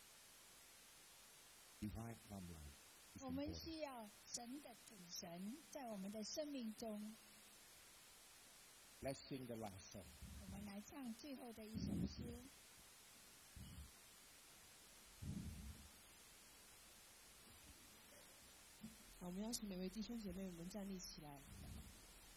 Speaker 1: Divine timeline。
Speaker 2: 我们需要神的主神在我们的生命中。
Speaker 1: Let's sing the last song。
Speaker 2: 我们来唱最后的一首诗。
Speaker 4: 好，我们邀请每位弟兄姐妹，我们站立起来。